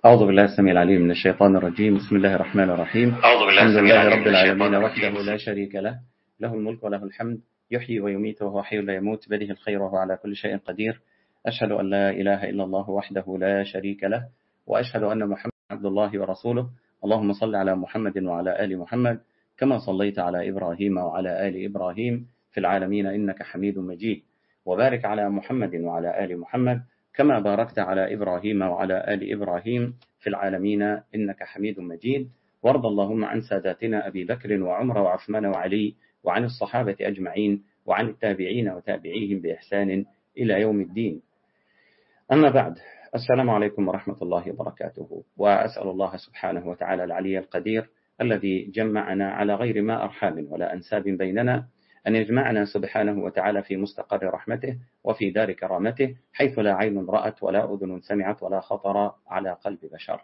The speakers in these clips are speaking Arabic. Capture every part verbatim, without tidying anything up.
أعوذ بالله السميع العليم من الشيطان الرجيم. بسم الله الرحمن الرحيم. أعوذ بالله الحمد السميع لله العليم رب من الشيطان العالمين الرجيم. وحده لا شريك له، له الملك وله الحمد، يحيي ويميت وهو حي لا يموت، بيده الخير وهو على كل شيء قدير. أشهد أن لا إله إلا الله وحده لا شريك له، وأشهد أن محمدا عبد الله ورسوله. اللهم صل على محمد وعلى آل محمد كما صليت على إبراهيم وعلى آل إبراهيم في العالمين إنك حميد مجيد، وبارك على محمد وعلى آل محمد كما باركت على إبراهيم وعلى آل إبراهيم في العالمين إنك حميد مجيد. وارض اللهم عن ساداتنا أبي بكر وعمر وعثمان وعلي، وعن الصحابة أجمعين، وعن التابعين وتابعيهم بإحسان إلى يوم الدين. أما بعد، السلام عليكم ورحمة الله وبركاته. وأسأل الله سبحانه وتعالى العلي القدير الذي جمعنا على غير ما أرحام ولا أنساب بيننا أن يجمعنا سبحانه وتعالى في مستقر رحمته وفي دار كرامته، حيث لا عين رأت ولا أذن سمعت ولا خطر على قلب بشر.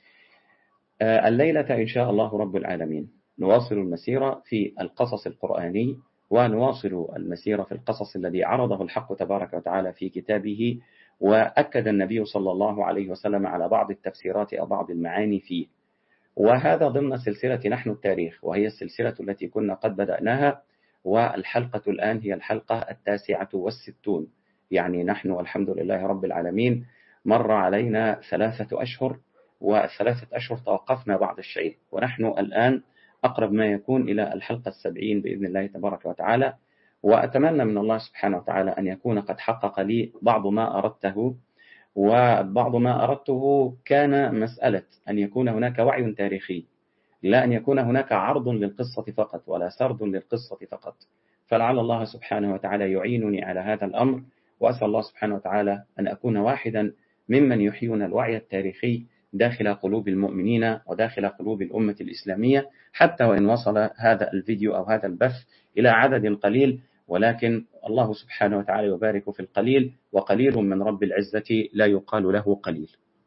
الليلة إن شاء الله رب العالمين نواصل المسيرة في القصص القرآني، ونواصل المسيرة في القصص الذي عرضه الحق تبارك وتعالى في كتابه، وأكد النبي صلى الله عليه وسلم على بعض التفسيرات أو بعض المعاني فيه. وهذا ضمن سلسلة نحن التاريخ، وهي السلسلة التي كنا قد بدأناها، والحلقة الآن هي الحلقة التاسعة والستون. يعني نحن والحمد لله رب العالمين مر علينا ثلاثة أشهر، والثلاثة أشهر توقفنا بعض الشيء، ونحن الآن أقرب ما يكون إلى الحلقة السبعين بإذن الله تبارك وتعالى. وأتمنى من الله سبحانه وتعالى أن يكون قد حقق لي بعض ما أردته، وبعض ما أردته كان مسألة أن يكون هناك وعي تاريخي، لا أن يكون هناك عرض للقصة فقط ولا سرد للقصة فقط. فلعل الله سبحانه وتعالى يعينني على هذا الأمر، وأسأل الله سبحانه وتعالى أن أكون واحدا ممن يحيون الوعي التاريخي داخل قلوب المؤمنين وداخل قلوب الأمة الإسلامية، حتى وإن وصل هذا الفيديو أو هذا البث إلى عدد قليل، ولكن الله سبحانه وتعالى يبارك في القليل، وقليل من رب العزة لا يقال له قليل.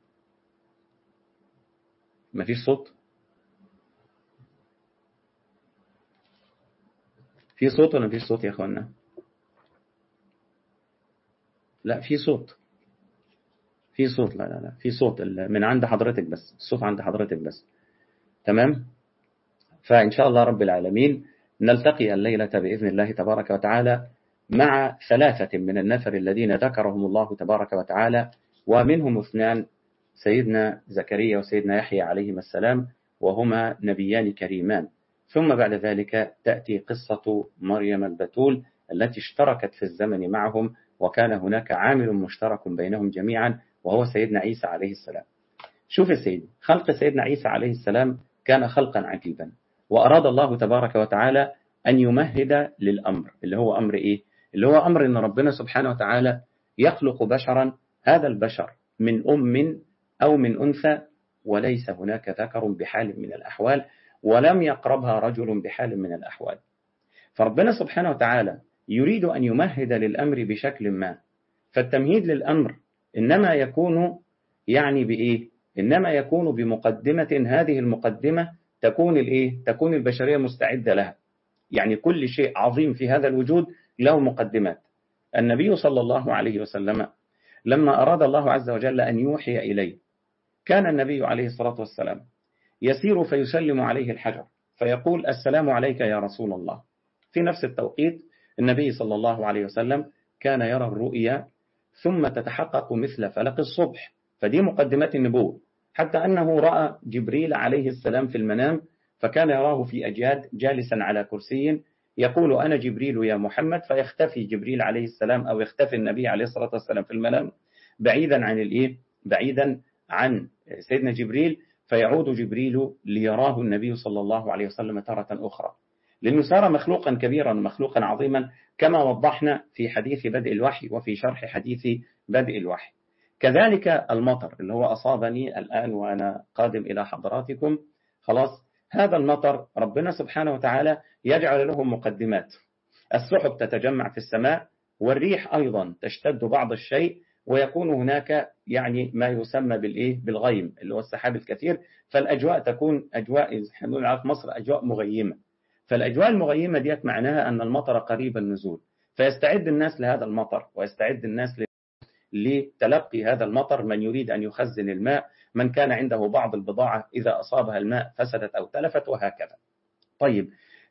ما فيش صوت؟ في صوت ولا فيش صوت يا أخوانا؟ لا في صوت، في صوت، لا لا لا في صوت من عند حضرتك بس، الصوت عند حضرتك بس. تمام؟ فإن شاء الله رب العالمين نلتقي الليلة بإذن الله تبارك وتعالى مع ثلاثة من النفر الذين ذكرهم الله تبارك وتعالى، ومنهم اثنان سيدنا زكريا وسيدنا يحيى عليهما السلام، وهما نبيان كريمان. ثم بعد ذلك تأتي قصة مريم البتول التي اشتركت في الزمن معهم، وكان هناك عامل مشترك بينهم جميعا وهو سيدنا عيسى عليه السلام. شوف يا سيدي، خلق سيدنا عيسى عليه السلام كان خلقا عجيبا، وأراد الله تبارك وتعالى أن يمهد للأمر، اللي هو أمر إيه؟ اللي هو أمر أن ربنا سبحانه وتعالى يخلق بشرا، هذا البشر من أم أو من أنثى، وليس هناك ذكر بحال من الأحوال، ولم يقربها رجل بحال من الأحوال. فربنا سبحانه وتعالى يريد أن يمهد للأمر بشكل ما، فالتمهيد للأمر إنما يكون يعني بإيه؟ إنما يكون بمقدمة، هذه المقدمة تكون الإيه؟ تكون البشرية مستعدة لها. يعني كل شيء عظيم في هذا الوجود له مقدمات. النبي صلى الله عليه وسلم لما أراد الله عز وجل أن يوحي إليه، كان النبي عليه الصلاة والسلام يسير فيسلم عليه الحجر فيقول السلام عليك يا رسول الله. في نفس التوقيت النبي صلى الله عليه وسلم كان يرى الرؤيا ثم تتحقق مثل فلق الصبح، فدي مقدمات النبوة. حتى أنه رأى جبريل عليه السلام في المنام، فكان يراه في أجياد جالسا على كرسي يقول أنا جبريل يا محمد، فيختفي جبريل عليه السلام أو يختفي النبي عليه الصلاة والسلام في المنام بعيدا عن الإيه؟ بعيدا عن سيدنا جبريل، فيعود جبريل ليراه النبي صلى الله عليه وسلم تارة أخرى، لأنه صار مخلوقا كبيرا مخلوقا عظيما، كما وضحنا في حديث بدء الوحي وفي شرح حديث بدء الوحي. كذلك المطر اللي هو أصابني الآن وأنا قادم إلى حضراتكم، خلاص هذا المطر ربنا سبحانه وتعالى يجعل له مقدمات. السحب تتجمع في السماء، والريح أيضا تشتد بعض الشيء، ويكون هناك يعني ما يسمى بالإيه؟ بالغيم اللي هو السحاب الكثير، فالأجواء تكون أجواء في مصر أجواء مغيمة. فالأجواء المغيمة ديت معناها أن المطر قريب النزول، فيستعد الناس لهذا المطر، ويستعد الناس لتلقي هذا المطر، من يريد أن يخزن الماء، من كان عنده بعض البضاعة إذا أصابها الماء فسدت أو تلفت وهكذا. طيب،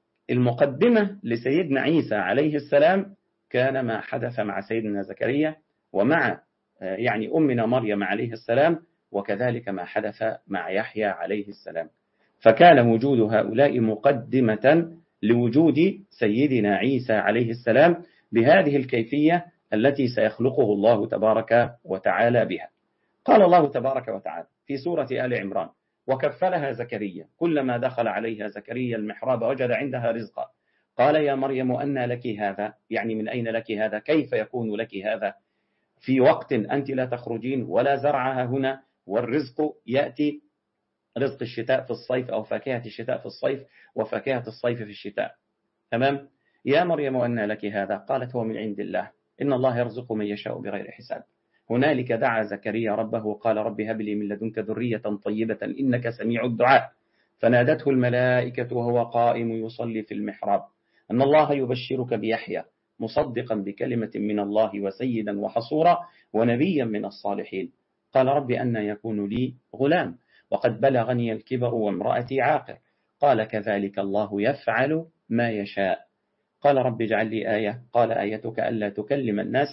المقدمة لسيدنا عيسى عليه السلام كان ما حدث مع سيدنا زكريا ومع يعني أمنا مريم عليه السلام، وكذلك ما حدث مع يحيى عليه السلام. فكان وجود هؤلاء مقدمة لوجود سيدنا عيسى عليه السلام بهذه الكيفية التي سيخلقه الله تبارك وتعالى بها. قال الله تبارك وتعالى في سورة آل عمران: وكفلها زكريا كلما دخل عليها زكريا المحراب وجد عندها رزقا قال يا مريم أنى لك هذا، يعني من أين لك هذا، كيف يكون لك هذا في وقت أنت لا تخرجين ولا زرعها هنا، والرزق يأتي رزق الشتاء في الصيف أو فاكهة الشتاء في الصيف وفاكهة الصيف في الشتاء. تمام؟ يا مريم أنى لك هذا، قالت هو من عند الله إن الله يرزق من يشاء بغير حساب. هنالك دعا زكريا ربه قال رب هب لي من لدنك ذرية طيبة إنك سميع الدعاء. فنادته الملائكة وهو قائم يصلي في المحراب أن الله يبشرك بيحيى مصدقا بكلمة من الله وسيدا وحصورا ونبيا من الصالحين. قال رب أنى يكون لي غلام وقد بلغني الكبر وامرأتي عاقر. قال كذلك الله يفعل ما يشاء. قال رب اجعل لي آية. قال آيتك ألا تكلم الناس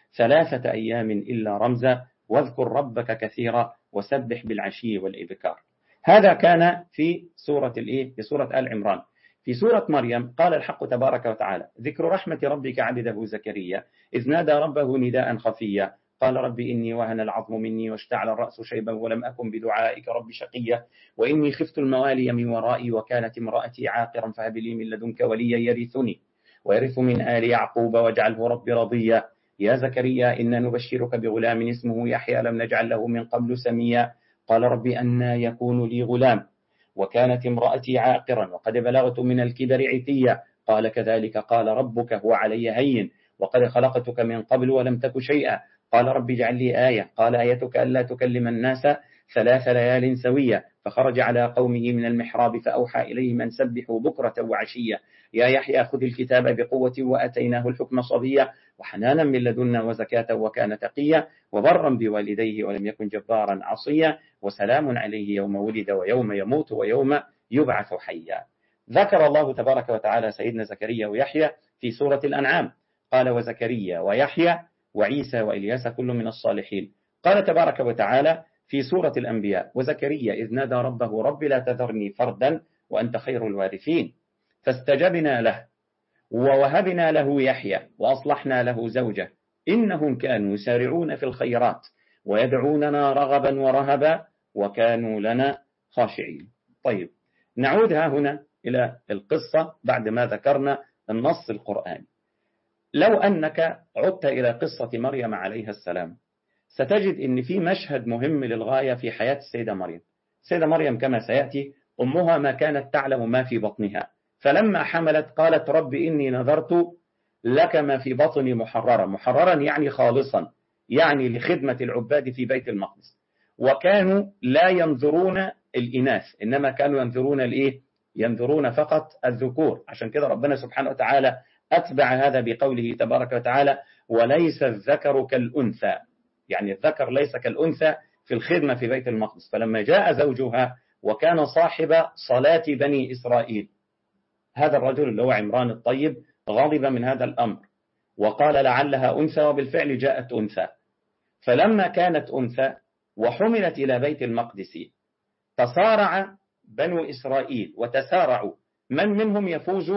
ثلاثة أيام إلا رمزا واذكر ربك كثيرا وسبح بالعشي والإبكار. هذا كان في سورة الإيه؟ في سورة آل عمران. في سورة مريم قال الحق تبارك وتعالى: ذكر رحمة ربك عبده زكريا إذ نادى ربه نداء خفيا قال رب إني وهن العظم مني واشتعل الرأس شيبا ولم أكن بدعائك رب شقيا وإني خفت الموالي من ورائي وكانت امرأتي عاقرا فهب لي من لدنك وليا يرثني ويرث من آل يعقوب واجعله رب رضيا. يا زكريا إنا نبشرك بغلام اسمه يحيى لم نجعل له من قبل سميا. قال رب أنى يكون لي غلام وكانت امرأتي عاقرا وقد بلغت من الكبر عتيا. قال كذلك قال ربك هو علي هين وقد خلقتك من قبل ولم تك شيئا. قال رب اجعل لي آية. قال آيتك ألا تكلم الناس ثلاث ليال سوية. فخرج على قومه من المحراب فأوحى إليهم أن سبحوا بكرة وعشية. يا يحيى خذ الكتاب بقوة وأتيناه الحكم صبيا وحنانا من لدنا وزكاة وكان تقيا وبرا بوالديه ولم يكن جبارا عصيا وسلام عليه يوم ولد ويوم يموت ويوم يبعث حيا. ذكر الله تبارك وتعالى سيدنا زكريا ويحيى في سورة الأنعام. قال وزكريا ويحيى وعيسى وإلياس كل من الصالحين. قال تبارك وتعالى في سورة الأنبياء: وزكريا إذ نادى ربه رب لا تذرني فردا وأنت خير الوارثين فاستجبنا له ووهبنا له يحيى وأصلحنا له زوجه إنهم كانوا يسارعون في الخيرات ويدعوننا رغبا ورهبا وكانوا لنا خاشعين. طيب، نعود ها هنا إلى القصة بعد ما ذكرنا النص القرآني. لو أنك عدت إلى قصة مريم عليها السلام ستجد أن في مشهد مهم للغاية في حياة السيدة مريم. السيدة مريم كما سيأتي أمها ما كانت تعلم ما في بطنها، فلما حملت قالت رب إني نذرت لك ما في بطني محررا. محررا يعني خالصا، يعني لخدمة العباد في بيت المقدس. وكانوا لا ينظرون الإناث إنما كانوا ينظرون الإيه؟ ينظرون فقط الذكور. عشان كده ربنا سبحانه وتعالى أتبع هذا بقوله تبارك وتعالى: وليس الذكر كالأنثى، يعني الذكر ليس كالأنثى في الخدمة في بيت المقدس. فلما جاء زوجها وكان صاحب صلاة بني إسرائيل، هذا الرجل اللي هو عمران الطيب غضب من هذا الأمر وقال لعلها أنثى، وبالفعل جاءت أنثى. فلما كانت أنثى وحملت إلى بيت المقدس تصارع بنو إسرائيل وتسارعوا من منهم يفوز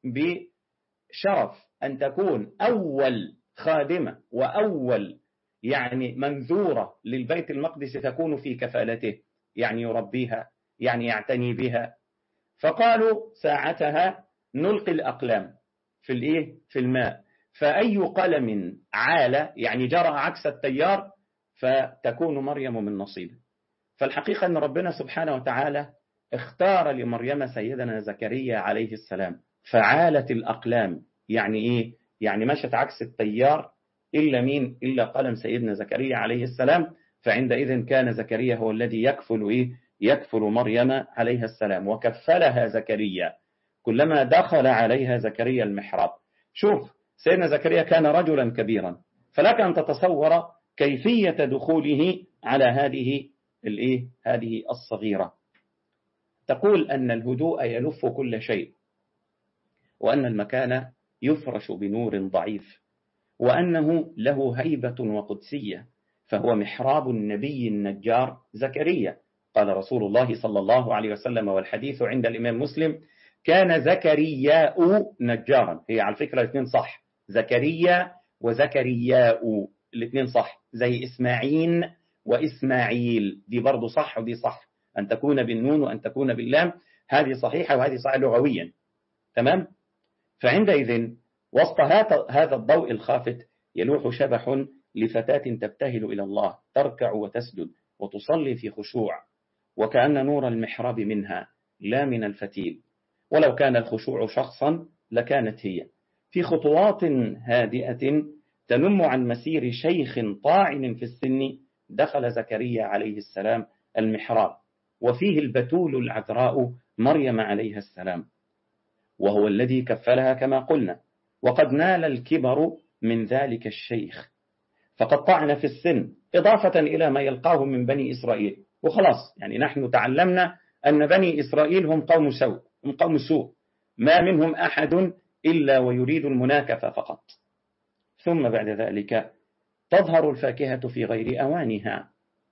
بشرف أن تكون أول خادمة وأول يعني منذورة للبيت المقدس تكون في كفالته، يعني يربيها، يعني يعتني بها. فقالوا ساعتها نلقي الأقلام في الإيه؟ في الماء، فأي قلم عال يعني جرى عكس التيار فتكون مريم من نصيبه. فالحقيقة أن ربنا سبحانه وتعالى اختار لمريم سيدنا زكريا عليه السلام فعالت الأقلام. يعني إيه؟ يعني مشت عكس التيار إلا مين؟ إلا قلم سيدنا زكريا عليه السلام. فعندئذ كان زكريا هو الذي يكفل إيه؟ يكفل مريم عليها السلام. وكفلها زكريا كلما دخل عليها زكريا المحراب. شوف، سيدنا زكريا كان رجلا كبيرا، فلك أن تتصور كيفية دخوله على هذه الإيه هذه الصغيرة. تقول أن الهدوء يلف كل شيء، وأن المكان يفرش بنور ضعيف، وأنه له هيبة وقدسية، فهو محراب النبي النجار زكريا. قال رسول الله صلى الله عليه وسلم، والحديث عند الإمام مسلم: كان زكرياء نجارا. هي على فكرة الاثنين صح، زكريا وزكرياء الاثنين صح، زي إسماعيل وإسماعيل، دي برضو صح ودي صح، أن تكون بالنون وأن تكون باللام، هذه صحيحة وهذه صحيحة لغويا. تمام. فعندئذ وسط هذا الضوء الخافت يلوح شبح لفتاة تبتهل إلى الله، تركع وتسجد وتصلي في خشوع، وكأن نور المحراب منها لا من الفتيل، ولو كان الخشوع شخصا لكانت هي، في خطوات هادئة تنم عن مسير شيخ طاعن في السن. دخل زكريا عليه السلام المحراب، وفيه البتول العذراء مريم عليها السلام، وهو الذي كفلها كما قلنا، وقد نال الكبر من ذلك الشيخ، فقد طعن في السن، إضافة إلى ما يلقاه من بني إسرائيل. وخلاص يعني نحن تعلمنا أن بني إسرائيل هم قوم سوء، هم قوم سوء، ما منهم أحد إلا ويريد المناكفة فقط. ثم بعد ذلك تظهر الفاكهة في غير أوانها،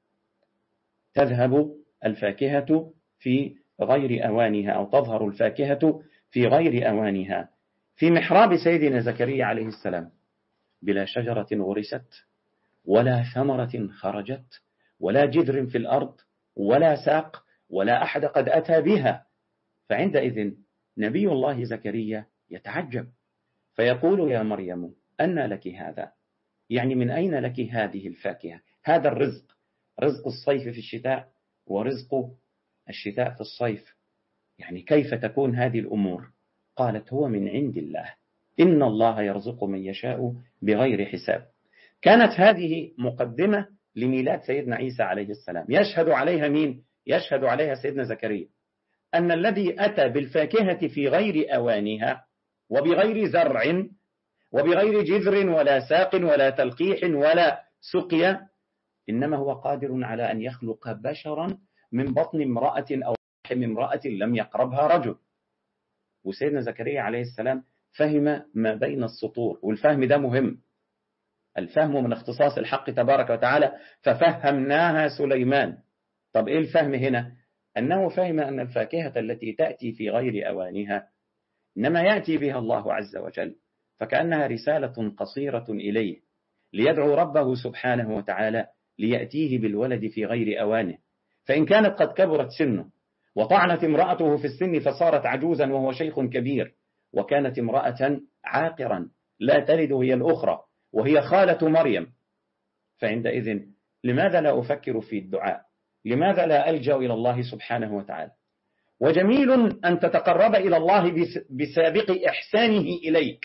تذهب الفاكهة في غير أوانها، أو تظهر الفاكهة في غير أوانها في محراب سيدنا زكريا عليه السلام، بلا شجرة غرست، ولا ثمرة خرجت، ولا جذر في الأرض، ولا ساق، ولا أحد قد أتى بها. فعندئذ نبي الله زكريا يتعجب، فيقول: يا مريم أن لك هذا؟ يعني من أين لك هذه الفاكهة، هذا الرزق، رزق الصيف في الشتاء ورزق الشتاء في الصيف، يعني كيف تكون هذه الأمور؟ قالت: هو من عند الله، إن الله يرزق من يشاء بغير حساب. كانت هذه مقدمة لميلاد سيدنا عيسى عليه السلام، يشهد عليها مين؟ يشهد عليها سيدنا زكريا، أن الذي أتى بالفاكهة في غير أوانها، وبغير زرع، وبغير جذر ولا ساق ولا تلقيح ولا سقيا، إنما هو قادر على أن يخلق بشرا من بطن امرأة أو رحم امرأة لم يقربها رجل. وسيدنا زكريا عليه السلام فهم ما بين السطور، والفهم ده مهم، الفهم من اختصاص الحق تبارك وتعالى، ففهمناها سليمان. طب إيه الفهم هنا؟ أنه فهم أن الفاكهة التي تأتي في غير أوانها إنما يأتي بها الله عز وجل، فكأنها رسالة قصيرة إليه ليدعو ربه سبحانه وتعالى ليأتيه بالولد في غير أوانه. فإن كانت قد كبرت سنه، وطعنت امرأته في السن فصارت عجوزا وهو شيخ كبير، وكانت امرأة عاقرا لا تلد هي الأخرى وهي خالة مريم، فعندئذ لماذا لا أفكر في الدعاء؟ لماذا لا ألجأ إلى الله سبحانه وتعالى؟ وجميل أن تتقرب إلى الله بسابق إحسانه إليك،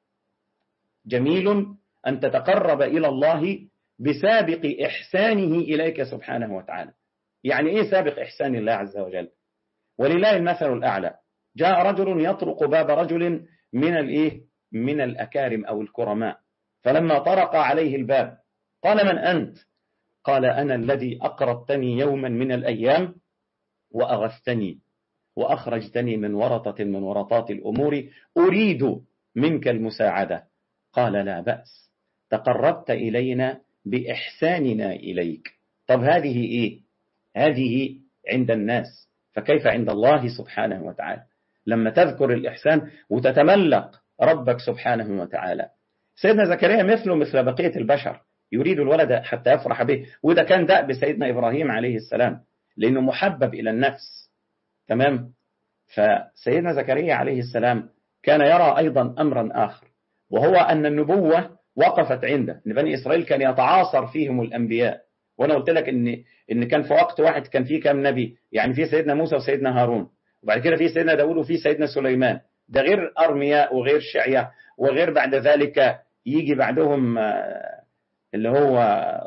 جميل أن تتقرب إلى الله بسابق إحسانه إليك سبحانه وتعالى. يعني إيه سابق إحسان الله عز وجل؟ ولله المثل الأعلى. جاء رجل يطرق باب رجل من الإيه؟ من الأكارم أو الكرماء، فلما طرق عليه الباب قال: من أنت؟ قال: أنا الذي أقرضتني يوما من الأيام وأغثتني وأخرجتني من ورطة من ورطات الأمور، أريد منك المساعدة. قال: لا بأس، تقربت إلينا بإحساننا إليك. طب هذه إيه؟ هذه عند الناس، فكيف عند الله سبحانه وتعالى لما تذكر الإحسان وتتملق ربك سبحانه وتعالى؟ سيدنا زكريا مثله مثل بقية البشر، يريد الولد حتى يفرح به، وده كان دأب سيدنا إبراهيم عليه السلام لأنه محبب إلى النفس. تمام. فسيدنا زكريا عليه السلام كان يرى أيضا أمرا آخر، وهو أن النبوة وقفت عنده، إن بني إسرائيل كان يتعاصر فيهم الأنبياء. وأنا قلت لك إن إن كان في وقت واحد كان فيه كام نبي، يعني في سيدنا موسى وسيدنا هارون، وبعد كده في سيدنا داود وفي سيدنا سليمان، ده غير أرمياء وغير شعيا، وغير بعد ذلك يجي بعدهم اللي هو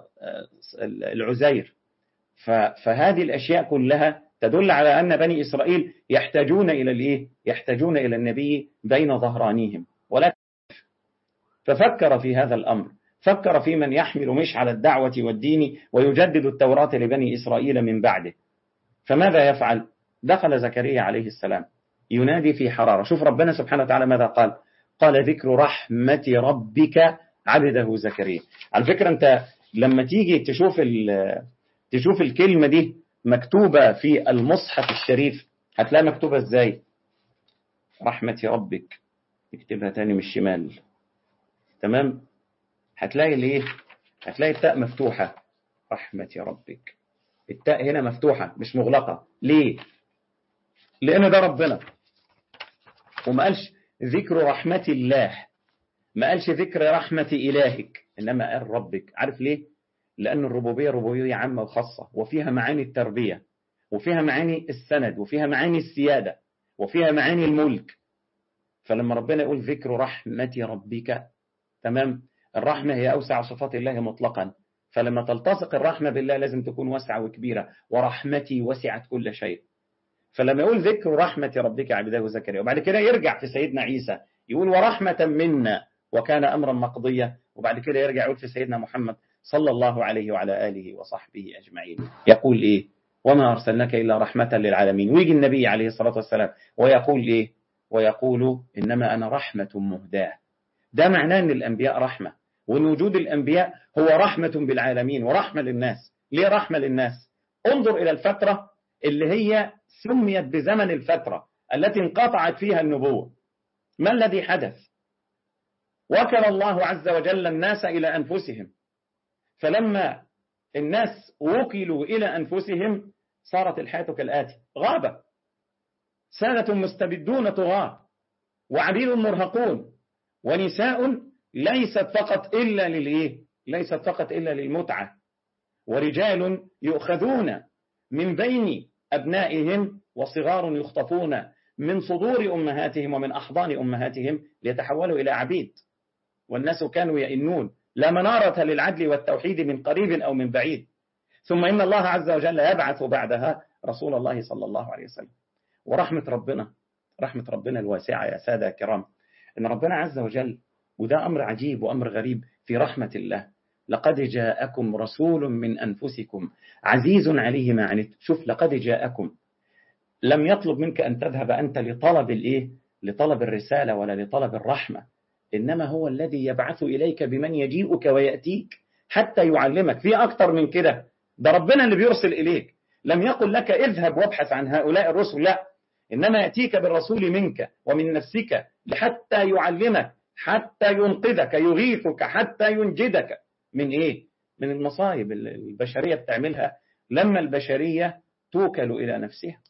العزير. فهذه الأشياء كلها تدل على أن بني إسرائيل يحتاجون إلى الإيه؟ يحتاجون إلى النبي بين ظهرانيهم. ولا ففكر في هذا الأمر، فكر في من يحمل مشعل الدعوة والدين ويجدد التوراة لبني إسرائيل من بعده. فماذا يفعل؟ دخل زكريا عليه السلام ينادي في حرارة. شوف ربنا سبحانه وتعالى ماذا قال؟ قال ذكر رحمة ربك عبده زكريا. على فكرة أنت لما تيجي تشوف تشوف الكلمة دي مكتوبة في المصحف الشريف هتلاقي مكتوبة ازاي؟ رحمة ربك، اكتبها تاني من الشمال، تمام؟ هتلاقي الايه؟ هتلاقي التاء مفتوحة، رحمة ربك. التاء هنا مفتوحة مش مغلقة. ليه؟ لأن ده ربنا، وما قالش ذكر رحمة الله، ما قالش ذكر رحمة إلهك، إنما قال ربك. عارف ليه؟ لأن الربوبية ربوبية عامة وخاصة، وفيها معاني التربية، وفيها معاني السند، وفيها معاني السيادة، وفيها معاني الملك. فلما ربنا يقول ذكر رحمة ربك، تمام؟ الرحمة هي أوسع صفات الله مطلقا، فلما تلتصق الرحمة بالله لازم تكون واسعة وكبيرة، ورحمتي وسعت كل شيء. فلما يقول ذكر رحمة ربك عبده زكريا، وبعد كده يرجع في سيدنا عيسى يقول ورحمة منا وكان أمرا مقضيا، وبعد كده يرجع يقول في سيدنا محمد صلى الله عليه وعلى آله وصحبه أجمعين يقول إيه؟ وما أرسلناك إلا رحمة للعالمين. ويجي النبي عليه الصلاة والسلام ويقول إيه؟ ويقول إنما أنا رحمة مهداة. ده معناه أن الأنبياء رحمة، وأن وجود الأنبياء هو رحمة بالعالمين ورحمة للناس. ليه رحمة للناس؟ انظر إلى الفترة اللي هي سميت بزمن الفترة التي انقطعت فيها النبوة. ما الذي حدث؟ وكل الله عز وجل الناس إلى أنفسهم، فلما الناس وكلوا إلى أنفسهم صارت الحياة كالآتي: غابة، سادة مستبدون طغاة، وعبيد مرهقون، ونساء ليست فقط إلا للإيه؟ ليست فقط إلا للمتعة، ورجال يؤخذون من بين أبنائهم، وصغار يخطفون من صدور أمهاتهم ومن أحضان أمهاتهم ليتحولوا إلى عبيد. والناس كانوا يئنون، لا منارة للعدل والتوحيد من قريب أو من بعيد. ثم إن الله عز وجل يبعث بعدها رسول الله صلى الله عليه وسلم. ورحمة ربنا، رحمة ربنا الواسعة يا سادة كرام، إن ربنا عز وجل، وده أمر عجيب وأمر غريب في رحمة الله، لقد جاءكم رسول من أنفسكم عزيز عليه ما عنتم. شوف، لقد جاءكم، لم يطلب منك أن تذهب أنت لطلب الإيه؟ لطلب الرسالة ولا لطلب الرحمة، إنما هو الذي يبعث إليك بمن يجيئك ويأتيك حتى يعلمك. في أكتر من كده، ده ربنا اللي بيرسل إليك. لم يقل لك اذهب وابحث عن هؤلاء الرسل، لا، إنما يأتيك بالرسول منك ومن نفسك حتى يعلمك، حتى ينقذك، يغيثك، حتى ينجدك من إيه؟ من المصائب البشرية بتعملها لما البشرية توكل إلى نفسها.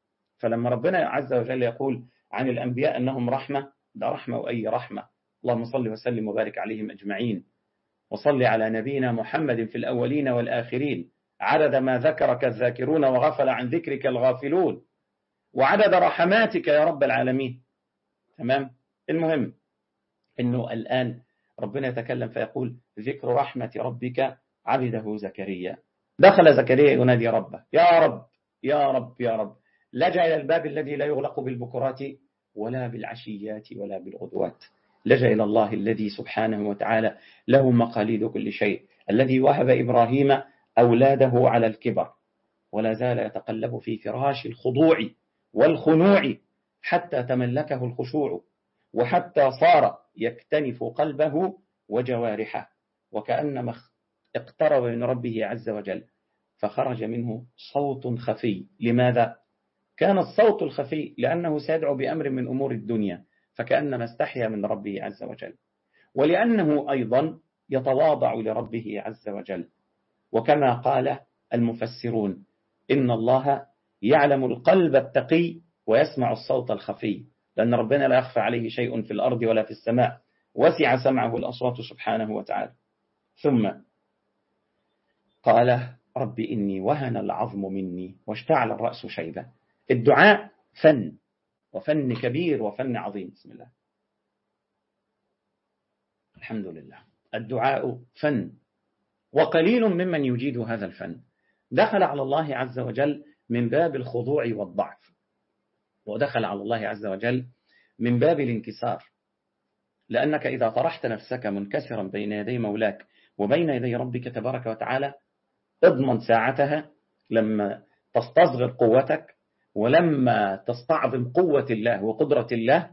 فلما ربنا عز وجل يقول عن الأنبياء أنهم رحمة، ده رحمة وأي رحمة. اللهم صل وسلم وبارك عليهم أجمعين، وصل على نبينا محمد في الأولين والآخرين عدد ما ذكرك الذاكرون وغفل عن ذكرك الغافلون، وعدد رحماتك يا رب العالمين. تمام؟ المهم إنه الآن ربنا يتكلم فيقول ذكر رحمة ربك عبده زكريا. دخل زكريا ينادي ربه: يا رب يا رب يا رب. لجأ إلى الباب الذي لا يغلق بالبكرات ولا بالعشيات ولا بالغدوات. لجأ إلى الله الذي سبحانه وتعالى له مقاليد كل شيء، الذي وهب إبراهيم أولاده على الكبر ولا زال يتقلب في فراش الخضوع والخنوع حتى تملكه الخشوع، وحتى صار يكتنف قلبه وجوارحه، وكأنما اقترب من ربه عز وجل، فخرج منه صوت خفي. لماذا؟ كان الصوت الخفي لأنه سيدعو بأمر من أمور الدنيا، فكأنما استحيا من ربه عز وجل، ولأنه أيضا يتواضع لربه عز وجل. وكما قال المفسرون: إن الله يعلم القلب التقي ويسمع الصوت الخفي، لأن ربنا لا يخفى عليه شيء في الأرض ولا في السماء، وسع سمعه الأصوات سبحانه وتعالى. ثم قال: رب إني وهن العظم مني واشتعل الرأس شيبة. الدعاء فن، وفن كبير وفن عظيم. بسم الله، الحمد لله. الدعاء فن، وقليل ممن يجيد هذا الفن. دخل على الله عز وجل من باب الخضوع والضعف، ودخل على الله عز وجل من باب الانكسار. لأنك إذا طرحت نفسك منكسرا بين يدي مولاك وبين يدي ربك تبارك وتعالى، اضمن ساعتها لما تستصغر قوتك ولما تستعظم قوة الله وقدرة الله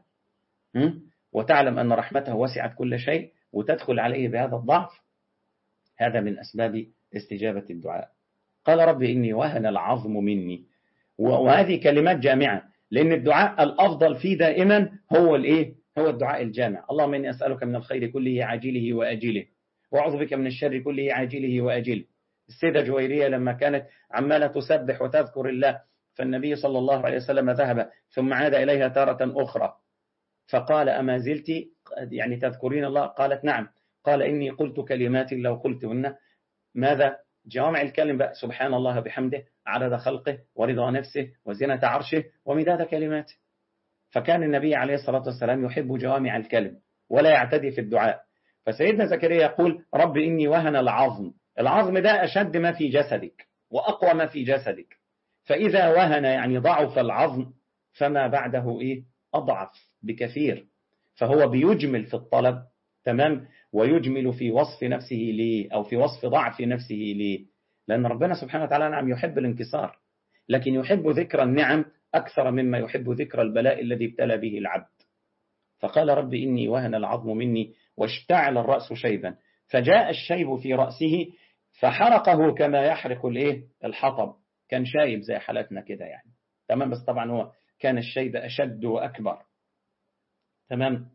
وتعلم أن رحمته وسعت كل شيء وتدخل عليه بهذا الضعف، هذا من أسباب استجابة الدعاء. قال رب إني وهن العظم مني، وهذه كلمات جامعة، لأن الدعاء الأفضل فيه دائما هو الإيه؟ هو الدعاء الجامع. اللهم إني أسألك من الخير كله عاجله وآجله وأعوذ بك من الشر كله عاجله وآجله. السيدة جويرية لما كانت عمالة تسبح وتذكر الله، فالنبي صلى الله عليه وسلم ذهب ثم عاد إليها تارة أخرى فقال أما زلت يعني تذكرين الله؟ قالت نعم. قال إني قلت كلمات لو قلتهن ماذا؟ جوامع الكلم بقى، سبحان الله بحمده عدد خلقه ورضا نفسه وزنة عرشه ومداد كلماته. فكان النبي عليه الصلاة والسلام يحب جوامع الكلم ولا يعتدي في الدعاء. فسيدنا زكريا يقول رب إني وهن العظم، العظم ده أشد ما في جسدك وأقوى ما في جسدك، فإذا وهن يعني ضعف العظم فما بعده إيه؟ أضعف بكثير. فهو بيجمل في الطلب، تمام، ويجمل في وصف نفسه ليه أو في وصف ضعف نفسه ليه، لأن ربنا سبحانه وتعالى نعم يحب الانكسار، لكن يحب ذكر النعم أكثر مما يحب ذكر البلاء الذي ابتلى به العبد. فقال رب إني وهن العظم مني واشتعل الرأس شيبا، فجاء الشيب في رأسه فحرقه كما يحرق الايه الحطب، كان شايب زي حالتنا كده يعني، تمام، بس طبعا هو كان الشيب أشد وأكبر، تمام.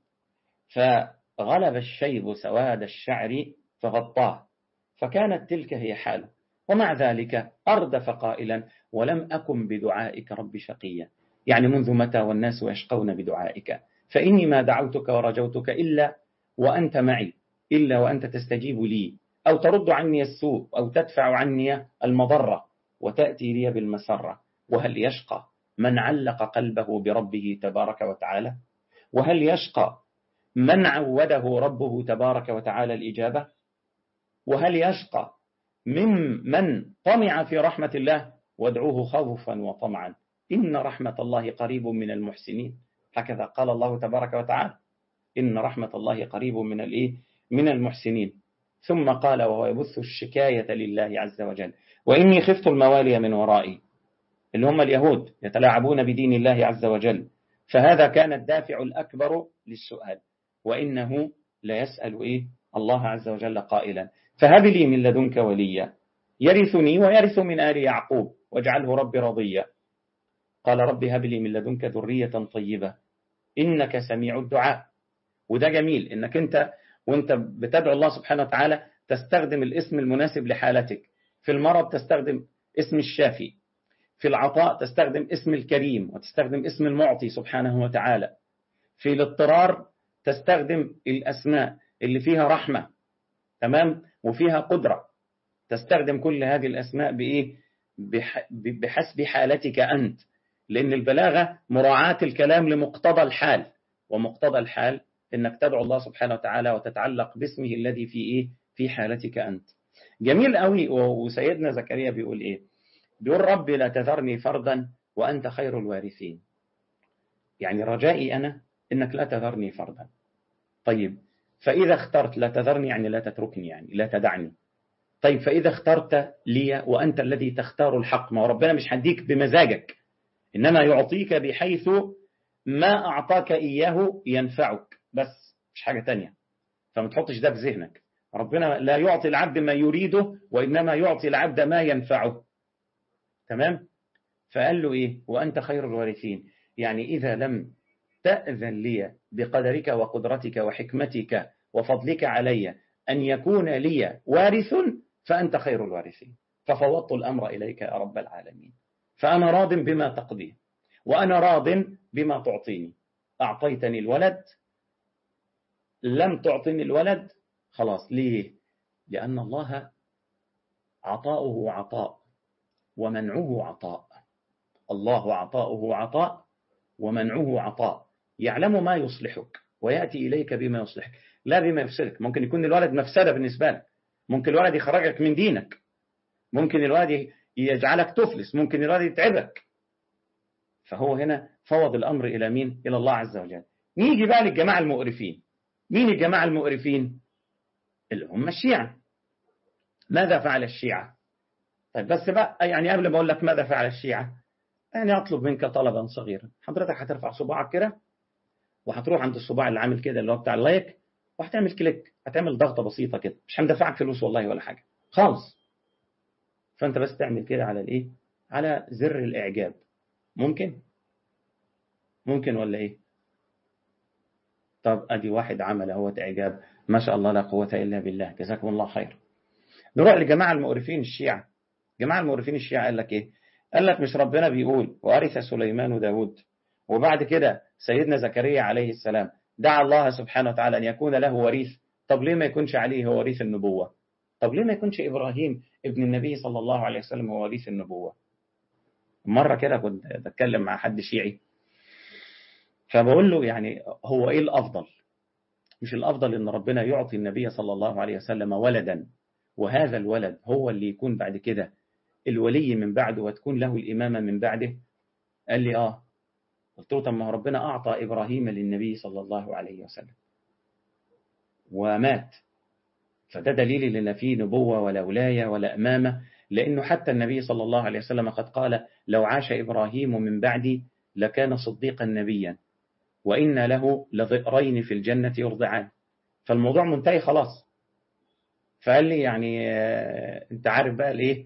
فغلب الشيب سواد الشعر فغطاه، فكانت تلك هي حاله، ومع ذلك أردف قائلا ولم أكن بدعائك رب شقيا، يعني منذ متى والناس يشقون بدعائك؟ فإني ما دعوتك ورجوتك إلا وأنت معي، إلا وأنت تستجيب لي أو ترد عني السوء أو تدفع عني المضرة وتأتي لي بالمسرة. وهل يشقى من علق قلبه بربه تبارك وتعالى؟ وهل يشقى من عوده ربه تبارك وتعالى الإجابة؟ وهل يشقى من من طمع في رحمة الله؟ وادعوه خوفا وطمعا إن رحمة الله قريب من المحسنين، هكذا قال الله تبارك وتعالى، إن رحمة الله قريب من الإيه؟ من المحسنين. ثم قال وهو يبث الشكاية لله عز وجل وإني خفت الموالي من ورائي، اللي هم اليهود يتلاعبون بدين الله عز وجل، فهذا كان الدافع الأكبر للسؤال، وإنه لا يسأل إيه؟ الله عز وجل قائلا فهب لي من لدنك وليا يرثني ويرث من آل يعقوب واجعله ربي رضيا. قال ربي هب لي من لدنك ذرية طيبة إنك سميع الدعاء. وده جميل إنك أنت وأنت بتدعو الله سبحانه وتعالى تستخدم الاسم المناسب لحالتك. في المرض تستخدم اسم الشافي، في العطاء تستخدم اسم الكريم وتستخدم اسم المعطي سبحانه وتعالى، في الاضطرار تستخدم الأسماء اللي فيها رحمة، تمام، وفيها قدرة، تستخدم كل هذه الأسماء بإيه؟ بحسب حالتك أنت، لأن البلاغة مراعاة الكلام لمقتضى الحال، ومقتضى الحال إنك تدعو الله سبحانه وتعالى وتتعلق باسمه الذي في إيه؟ في حالتك أنت. جميل قوي. وسيدنا زكريا بيقول إيه؟ بيقول ربي لا تذرني فردا وأنت خير الوارثين، يعني رجائي أنا إنك لا تذرني فردا. طيب فإذا اخترت لا تذرني يعني لا تتركني، يعني لا تدعني. طيب فإذا اخترت لي وأنت الذي تختار الحق، ما ربنا مش هديك بمزاجك، إنما يعطيك بحيث ما أعطاك إياه ينفعك، بس مش حاجة تانية. فما تحطش ده في ذهنك، ربنا لا يعطي العبد ما يريده وإنما يعطي العبد ما ينفعه، تمام. فقال له إيه؟ وأنت خير الوارثين، يعني إذا لم تأذن لي بقدرك وقدرتك وحكمتك وفضلك علي أن يكون لي وارث فأنت خير الوارثين، ففوضت الأمر إليك يا رب العالمين، فأنا راض بما تقضي وأنا راض بما تعطيني. أعطيتني الولد، لم تعطني الولد، خلاص. ليه؟ لأن الله عطاؤه عطاء ومنعه عطاء، الله عطاؤه عطاء ومنعه عطاء، يعلم ما يصلحك ويأتي إليك بما يصلحك لا بما يفسدك. ممكن يكون الولد مفسدة بالنسبة لك، ممكن الولد يخرجك من دينك، ممكن الولد يجعلك تفلس، ممكن الولد يتعبك. فهو هنا فوض الأمر إلى مين؟ إلى الله عز وجل. نيجي بقى للجماعة المؤرفين، مين الجماعة المقرفين؟ اللي هم الشيعة. ماذا فعل الشيعة؟ طيب بس بقى يعني قبل ما أقول لك ماذا فعل الشيعة، يعني أطلب منك طلبا صغيرا. حضرتك هترفع صباعك كده وهتروح عند الصباع اللي عامل كده اللي هو بتاع اللايك، وهتعمل كليك، هتعمل ضغطة بسيطة كده، مش هندفعك فلوس والله ولا حاجة خالص. فأنت بس تعمل كده على الإيه؟ على زر الإعجاب. ممكن؟ ممكن ولا إيه؟ طب أدي واحد عمل اهوت إعجاب، ما شاء الله لا قوة إلا بالله، جزاكم الله خير. نروح لجماعة المقرفين الشيعة. جماعة المقرفين الشيعة قال لك إيه؟ قال لك مش ربنا بيقول وورث سليمان داود، وبعد كده سيدنا زكريا عليه السلام دعا الله سبحانه وتعالى أن يكون له وريث. طب ليه ما يكونش عليه هو وريث النبوة؟ طب ليه ما يكونش إبراهيم ابن النبي صلى الله عليه وسلم هو وريث النبوة؟ مرة كده كنت بتكلم مع حد شيعي، فبقول له يعني هو إيه الأفضل؟ مش الأفضل إن ربنا يعطي النبي صلى الله عليه وسلم ولدا، وهذا الولد هو اللي يكون بعد كده الولي من بعده وتكون له الإمامة من بعده؟ قال لي آه. قلت له طب ما ربنا أعطى إبراهيم للنبي صلى الله عليه وسلم ومات، فده دليل إن فيه نبوة ولا ولاية ولا أمامة، لأنه حتى النبي صلى الله عليه وسلم قد قال لو عاش إبراهيم من بعدي لكان صديقا نبيا وإن له لذئرين في الجنة يرضعان. فالموضوع منتهي خلاص. فقال لي يعني آه انت عارف بقى الايه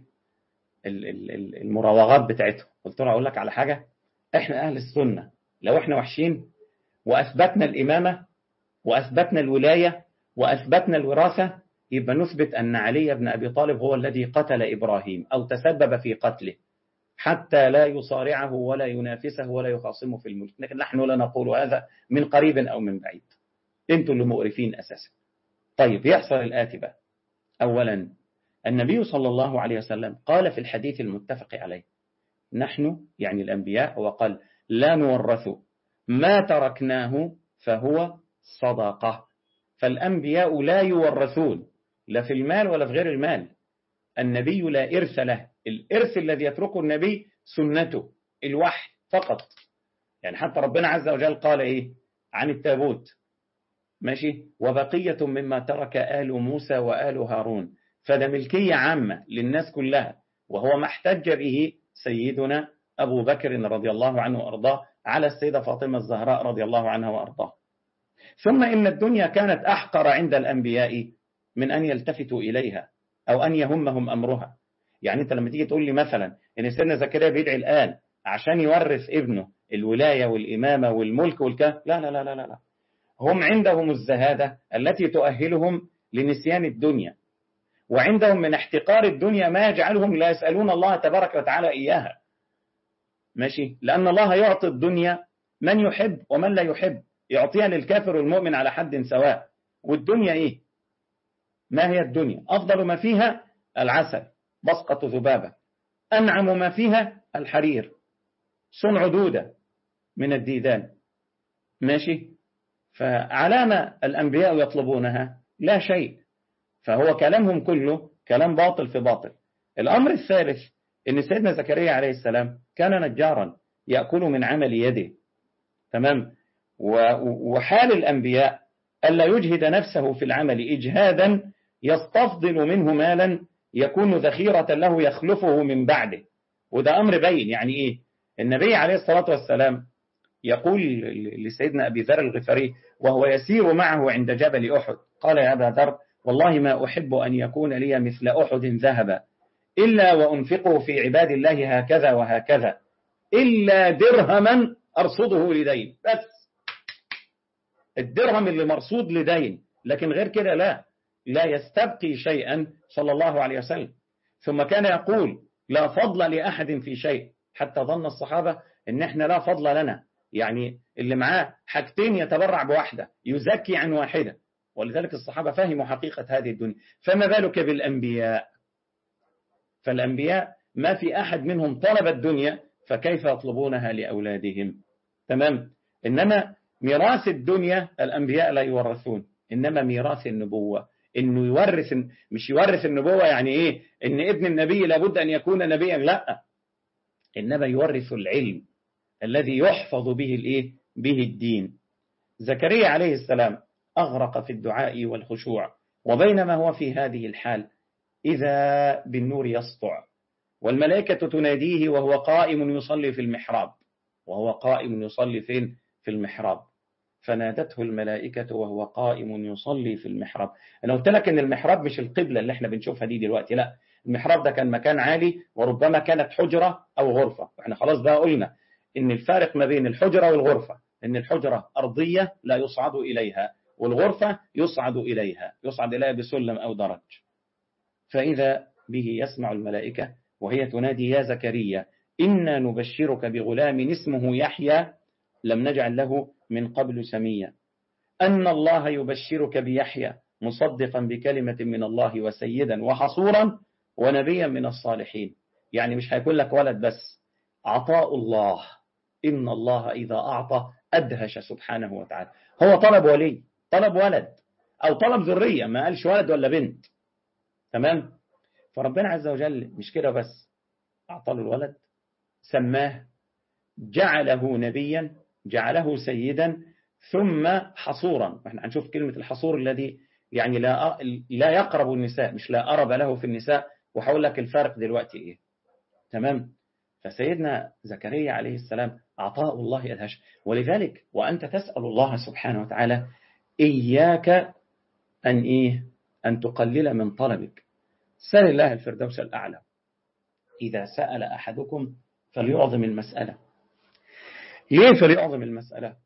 المراوغات بتاعته. قلت له اقول لك على حاجة، احنا اهل السنة لو احنا وحشين واثبتنا الامامة واثبتنا الولاية واثبتنا الوراثة، يبقى نثبت ان علي بن ابي طالب هو الذي قتل ابراهيم او تسبب في قتله حتى لا يصارعه ولا ينافسه ولا يخاصمه في الملك. لكن نحن لا نقول هذا من قريب او من بعيد، انتوا اللي مقرفين اساسا. طيب يحصل الآتي بقى. أولا النبي صلى الله عليه وسلم قال في الحديث المتفق عليه نحن يعني الأنبياء وقال لا نورث ما تركناه فهو صدقة. فالأنبياء لا يورثون لا في المال ولا في غير المال. النبي لا إرث له، الإرث الذي يتركه النبي سنته الوحي فقط. يعني حتى ربنا عز وجل قال إيه عن التابوت؟ ماشي، وبقية مما ترك آل موسى وآل هارون، فده ملكية عامة للناس كلها، وهو ما احتج به سيدنا أبو بكر رضي الله عنه وأرضاه على السيدة فاطمة الزهراء رضي الله عنها وأرضاه. ثم إن الدنيا كانت أحقر عند الأنبياء من أن يلتفتوا إليها أو أن يهمهم أمرها. يعني أنت لما تيجي تقول لي مثلا إن سيدنا زكريا بيدعي الآن عشان يورث ابنه الولاية والإمامة والملك والكهف، لا لا لا لا لا، هم عندهم الزهادة التي تؤهلهم لنسيان الدنيا، وعندهم من احتقار الدنيا ما يجعلهم لا يسألون الله تبارك وتعالى إياها. ماشي، لأن الله يعطي الدنيا من يحب ومن لا يحب، يعطيها للكافر والمؤمن على حد سواء. والدنيا إيه؟ ما هي الدنيا؟ أفضل ما فيها العسل، بصقة ذبابة، أنعم ما فيها الحرير، صنع دودة من الديدان. ماشي، فعلامة الأنبياء يطلبونها لا شيء، فهو كلامهم كله كلام باطل في باطل. الأمر الثالث إن سيدنا زكريا عليه السلام كان نجارا يأكل من عمل يده، تمام، وحال الأنبياء ألا يجهد نفسه في العمل إجهادا يستفضل منه مالا يكون ذخيرة له يخلفه من بعده. وده أمر بين. يعني إيه؟ النبي عليه الصلاة والسلام يقول لسيدنا أبي ذر الغفاري وهو يسير معه عند جبل أحد، قال يا أبا ذر والله ما أحب أن يكون لي مثل أحد ذهبا إلا وأنفقه في عباد الله هكذا وهكذا إلا درهما أرصده لدين. بس الدرهم اللي مرصود لدين، لكن غير كده لا لا يستبقي شيئا صلى الله عليه وسلم. ثم كان يقول لا فضل لأحد في شيء، حتى ظن الصحابة إن إحنا لا فضل لنا، يعني اللي معاه حاجتين يتبرع بواحدة يزكي عن واحدة. ولذلك الصحابة فهموا حقيقة هذه الدنيا. فما بالك بالأنبياء؟ فالأنبياء ما في أحد منهم طلب الدنيا، فكيف يطلبونها لأولادهم؟ تمام. إنما ميراث الدنيا الأنبياء لا يورثون، إنما ميراث النبوة إنه يورث، مش يورث النبوة يعني إيه إن ابن النبي لابد أن يكون نبيا، لا، إنما يورث العلم الذي يحفظ به الإيه؟ به الدين. زكريا عليه السلام أغرق في الدعاء والخشوع. وبينما هو في هذه الحال إذا بالنور يسطع، والملائكة تناديه وهو قائم يصلي في المحراب، وهو قائم يصلي فين؟ في المحراب. فنادته الملائكة وهو قائم يصلي في المحراب. أنا قلت لك إن المحراب مش القبلة اللي احنا بنشوفها دي دلوقتي، لا، المحراب ده كان مكان عالي، وربما كانت حجرة أو غرفة. احنا خلاص بقى قلنا إن الفارق ما بين الحجرة والغرفة إن الحجرة أرضية لا يصعد إليها، والغرفة يصعد إليها يصعد إليها بسلم أو درج. فإذا به يسمع الملائكة وهي تنادي: يا زكريا إنا نبشرك بغلام اسمه يحيى لم نجعل له من قبل سميا، أن الله يبشرك بيحيى مصدقا بكلمة من الله وسيدا وحصورا ونبيا من الصالحين. يعني مش هيكون لك ولد بس، عطاء الله. إن الله إذا أعطى أدهش سبحانه وتعالى. هو طلب ولي، طلب ولد أو طلب ذرية، ما قالش ولد ولا بنت. تمام؟ فربنا عز وجل مش كده بس، أعطى له الولد، سماه، جعله نبيا، جعله سيدا، ثم حصورا. احنا هنشوف كلمة الحصور الذي يعني لا لا يقرب النساء، مش لا أرب له في النساء، وهقول لك الفارق دلوقتي ايه. تمام؟ فسيدنا زكريا عليه السلام عطاء الله أدهش. ولذلك وأنت تسأل الله سبحانه وتعالى إياك أن إيه أن تقلل من طلبك. سأل الله الفردوس الأعلى. إذا سأل أحدكم فليعظم المسألة. ليه فليعظم المسألة؟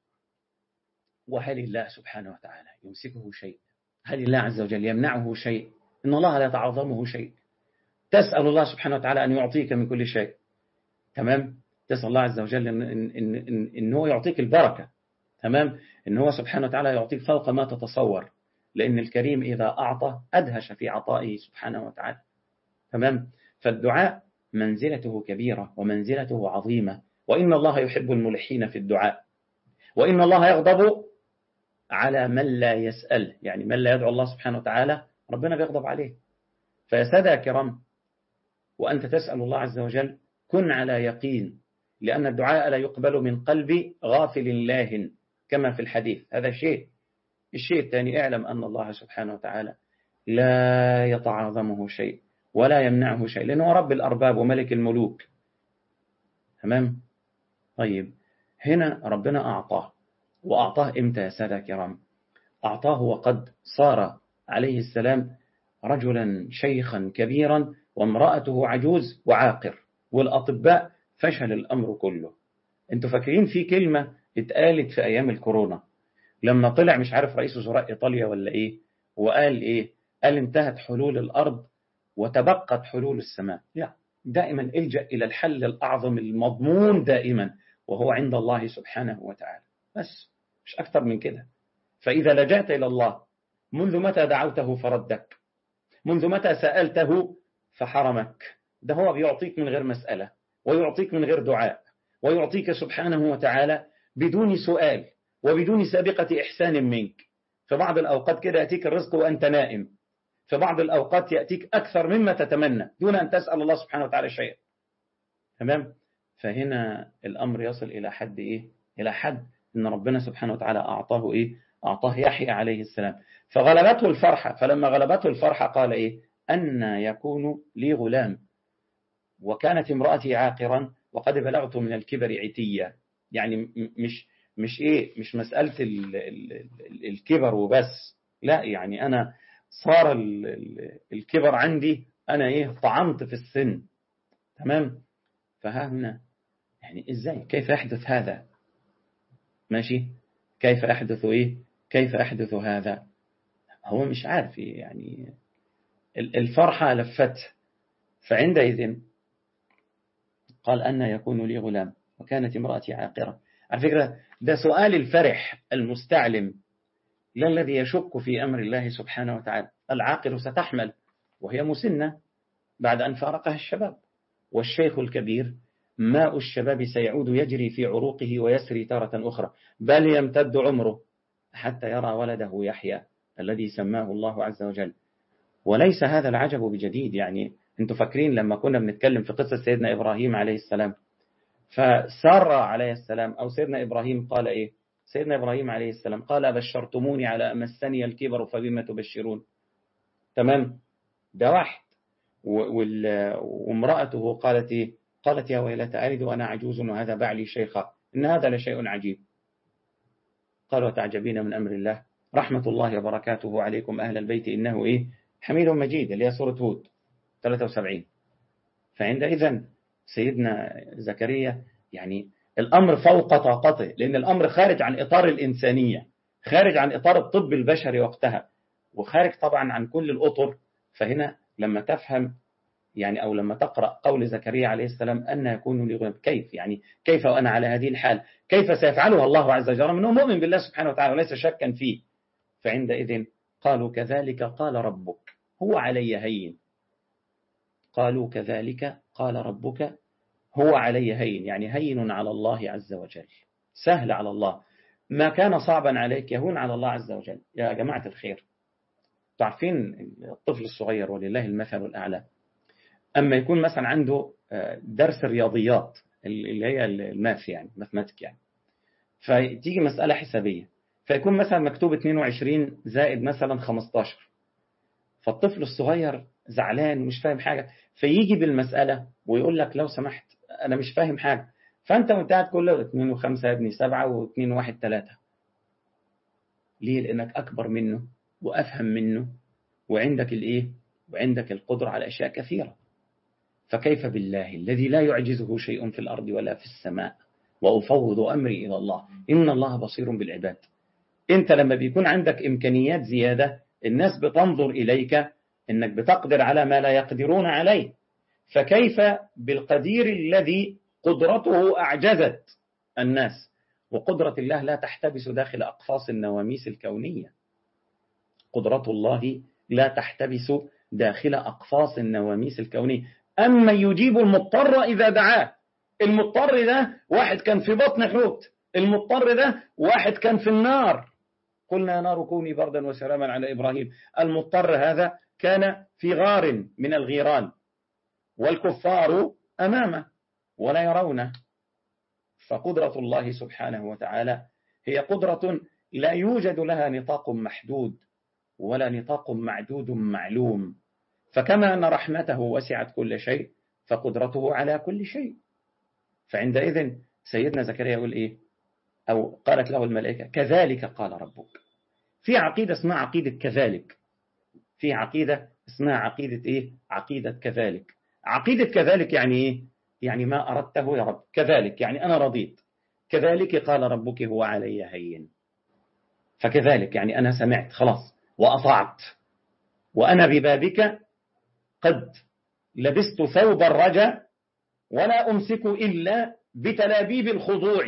وهل الله سبحانه وتعالى يمسكه شيء؟ هل الله عز وجل يمنعه شيء؟ إن الله لا يتعاظمه شيء. تسأل الله سبحانه وتعالى أن يعطيك من كل شيء. تمام؟ تسأل الله عز وجل إن, إن, إن, إن, إن هو يعطيك البركة. تمام؟ إن هو سبحانه وتعالى يعطيك فوق ما تتصور، لأن الكريم إذا أعطى أدهش في عطائه سبحانه وتعالى. تمام؟ فالدعاء منزلته كبيرة ومنزلته عظيمة، وإن الله يحب الملحين في الدعاء، وإن الله يغضب على من لا يسأل. يعني من لا يدعو الله سبحانه وتعالى ربنا بيغضب عليه. فيا سادة كرام، وأنت تسأل الله عز وجل كن على يقين، لأن الدعاء لا يقبل من قلب غافل لاهٍ كما في الحديث. هذا شيء. الشيء الثاني، اعلم أن الله سبحانه وتعالى لا يتعاظمه شيء ولا يمنعه شيء، لأنه رب الأرباب وملك الملوك. تمام؟ طيب، هنا ربنا أعطاه، وأعطاه إمتى يا سادة كرام؟ أعطاه وقد صار عليه السلام رجلا شيخا كبيرا، وامرأته عجوز وعاقر، والأطباء فشل الأمر كله. انتوا فاكرين في كلمة اتقالت في أيام الكورونا لما طلع مش عارف رئيس وزراء إيطاليا ولا إيه، وقال إيه؟ قال انتهت حلول الأرض وتبقت حلول السماء. لا، دائما الجأ إلى الحل الأعظم المضمون دائما، وهو عند الله سبحانه وتعالى، بس مش أكثر من كده. فإذا لجأت إلى الله، منذ متى دعوته فردك؟ منذ متى سألته فحرمك؟ ده هو بيعطيك من غير مسألة، ويعطيك من غير دعاء، ويعطيك سبحانه وتعالى بدون سؤال وبدون سابقة إحسان منك. في بعض الأوقات كده يأتيك الرزق وأنت نائم، في بعض الأوقات يأتيك أكثر مما تتمنى دون أن تسأل الله سبحانه وتعالى شيئا. تمام؟ فهنا الأمر يصل إلى حد إيه؟ إلى حد إن ربنا سبحانه وتعالى أعطاه إيه؟ أعطاه يحيى عليه السلام. فغلبته الفرحة، فلما غلبته الفرحة قال إيه؟ أن يكون لي غلام وكانت امرأتي عاقرا وقد بلغت من الكبر عتيا. يعني مش مش إيه مش مسألة ال ال الكبر وبس، لا، يعني أنا صار ال الكبر عندي، أنا إيه طعنت في السن. تمام؟ فها هنا يعني إزاي؟ كيف يحدث هذا؟ ماشي؟ كيف يحدث إيه؟ كيف يحدث هذا؟ هو مش عارف يعني، الفرحة لفته. فعندئذ قال أن يكون لي غلام وكانت امرأتي عاقرة. على فكرة ده سؤال الفرح المستعلم، لا الذي يشك في أمر الله سبحانه وتعالى. العاقر ستحمل وهي مسنة بعد أن فارقها الشباب، والشيخ الكبير ماء الشباب سيعود يجري في عروقه ويسري تارة أخرى، بل يمتد عمره حتى يرى ولده يحيى الذي سماه الله عز وجل. وليس هذا العجب بجديد. يعني انتوا فاكرين لما كنا بنتكلم في قصة سيدنا إبراهيم عليه السلام، فسارة عليه السلام أو سيدنا إبراهيم قال إيه؟ سيدنا إبراهيم عليه السلام قال بشرتموني على أن مسني الكبر فبما تبشرون. تمام، ده واحد. وامرأته قالت إيه؟ قالت يا ويلتى ألد وأنا عجوز وهذا بعلي شيخا إن هذا لشيء عجيب. قال وتعجبين من أمر الله رحمة الله وبركاته عليكم أهل البيت إنه إيه حميد مجيد، اللي هي سورة هود ثلاثة وسبعين. فعندئذ سيدنا زكريا يعني الأمر فوق طاقته، لأن الأمر خارج عن إطار الإنسانية، خارج عن إطار الطب البشري وقتها، وخارج طبعا عن كل الأطر. فهنا لما تفهم يعني أو لما تقرأ قول زكريا عليه السلام أن يكون لي غلام، كيف يعني كيف وأنا على هذه الحال، كيف سيفعلها الله عز وجل منه مؤمن بالله سبحانه وتعالى وليس شكا فيه. فعندئذ قالوا كذلك قال ربك هو علي هين. قالوا كذلك قال ربك هو علي هين، يعني هين على الله عز وجل، سهل على الله، ما كان صعبا عليك يهون على الله عز وجل. يا جماعة الخير، تعرفين الطفل الصغير ولله المثل الأعلى أما يكون مثلا عنده درس رياضيات اللي هي الماث يعني ماثماتيك يعني، فتيجي مسألة حسابية فيكون مثلا مكتوب اثنين وعشرين زائد مثلا خمستاشر، فالطفل الصغير زعلان ومش فاهم حاجة، فيجي بالمسألة ويقول لك لو سمحت أنا مش فاهم حاجة، فأنت وانتهت كله اثنين وخمسة ابني سبعة واثنين واحد ثلاثة. ليه؟ لأنك أكبر منه وأفهم منه وعندك الإيه؟ وعندك القدرة على أشياء كثيرة. فكيف بالله الذي لا يعجزه شيء في الأرض ولا في السماء وأفوض أمري إلى الله إن الله بصير بالعباد. أنت لما بيكون عندك إمكانيات زيادة الناس بتنظر إليك إنك بتقدر على ما لا يقدرون عليه، فكيف بالقدير الذي قدرته أعجزت الناس، وقدرة الله لا تحتبس داخل أقفاص النواميس الكونية. قدرة الله لا تحتبس داخل أقفاص النواميس الكونية. أما يجيب المضطر إذا دعاه، المضطر ده واحد كان في بطن حوت، المضطر ده واحد كان في النار، قلنا يا نار كوني بردا وسلاما على إبراهيم. المضطر هذا كان في غار من الغيران والكفار أمامه ولا يرونه. فقدرة الله سبحانه وتعالى هي قدرة لا يوجد لها نطاق محدود ولا نطاق معدود معلوم. فكما أن رحمته وسعت كل شيء فقدرته على كل شيء. فعندئذ سيدنا زكريا يقول إيه؟ أو قالت له الملائكة كذلك قال ربك. في عقيدة اسمها عقيدة كذلك، في عقيدة اسمها عقيدة إيه؟ عقيدة كذلك. عقيدة كذلك يعني إيه؟ يعني ما أردته يا رب كذلك، يعني أنا رضيت. كذلك قال ربك هو علي هين. فكذلك يعني أنا سمعت خلاص وأطعت، وأنا ببابك قد لبست ثوب الرجا ولا أمسك إلا بتلابيب الخضوع،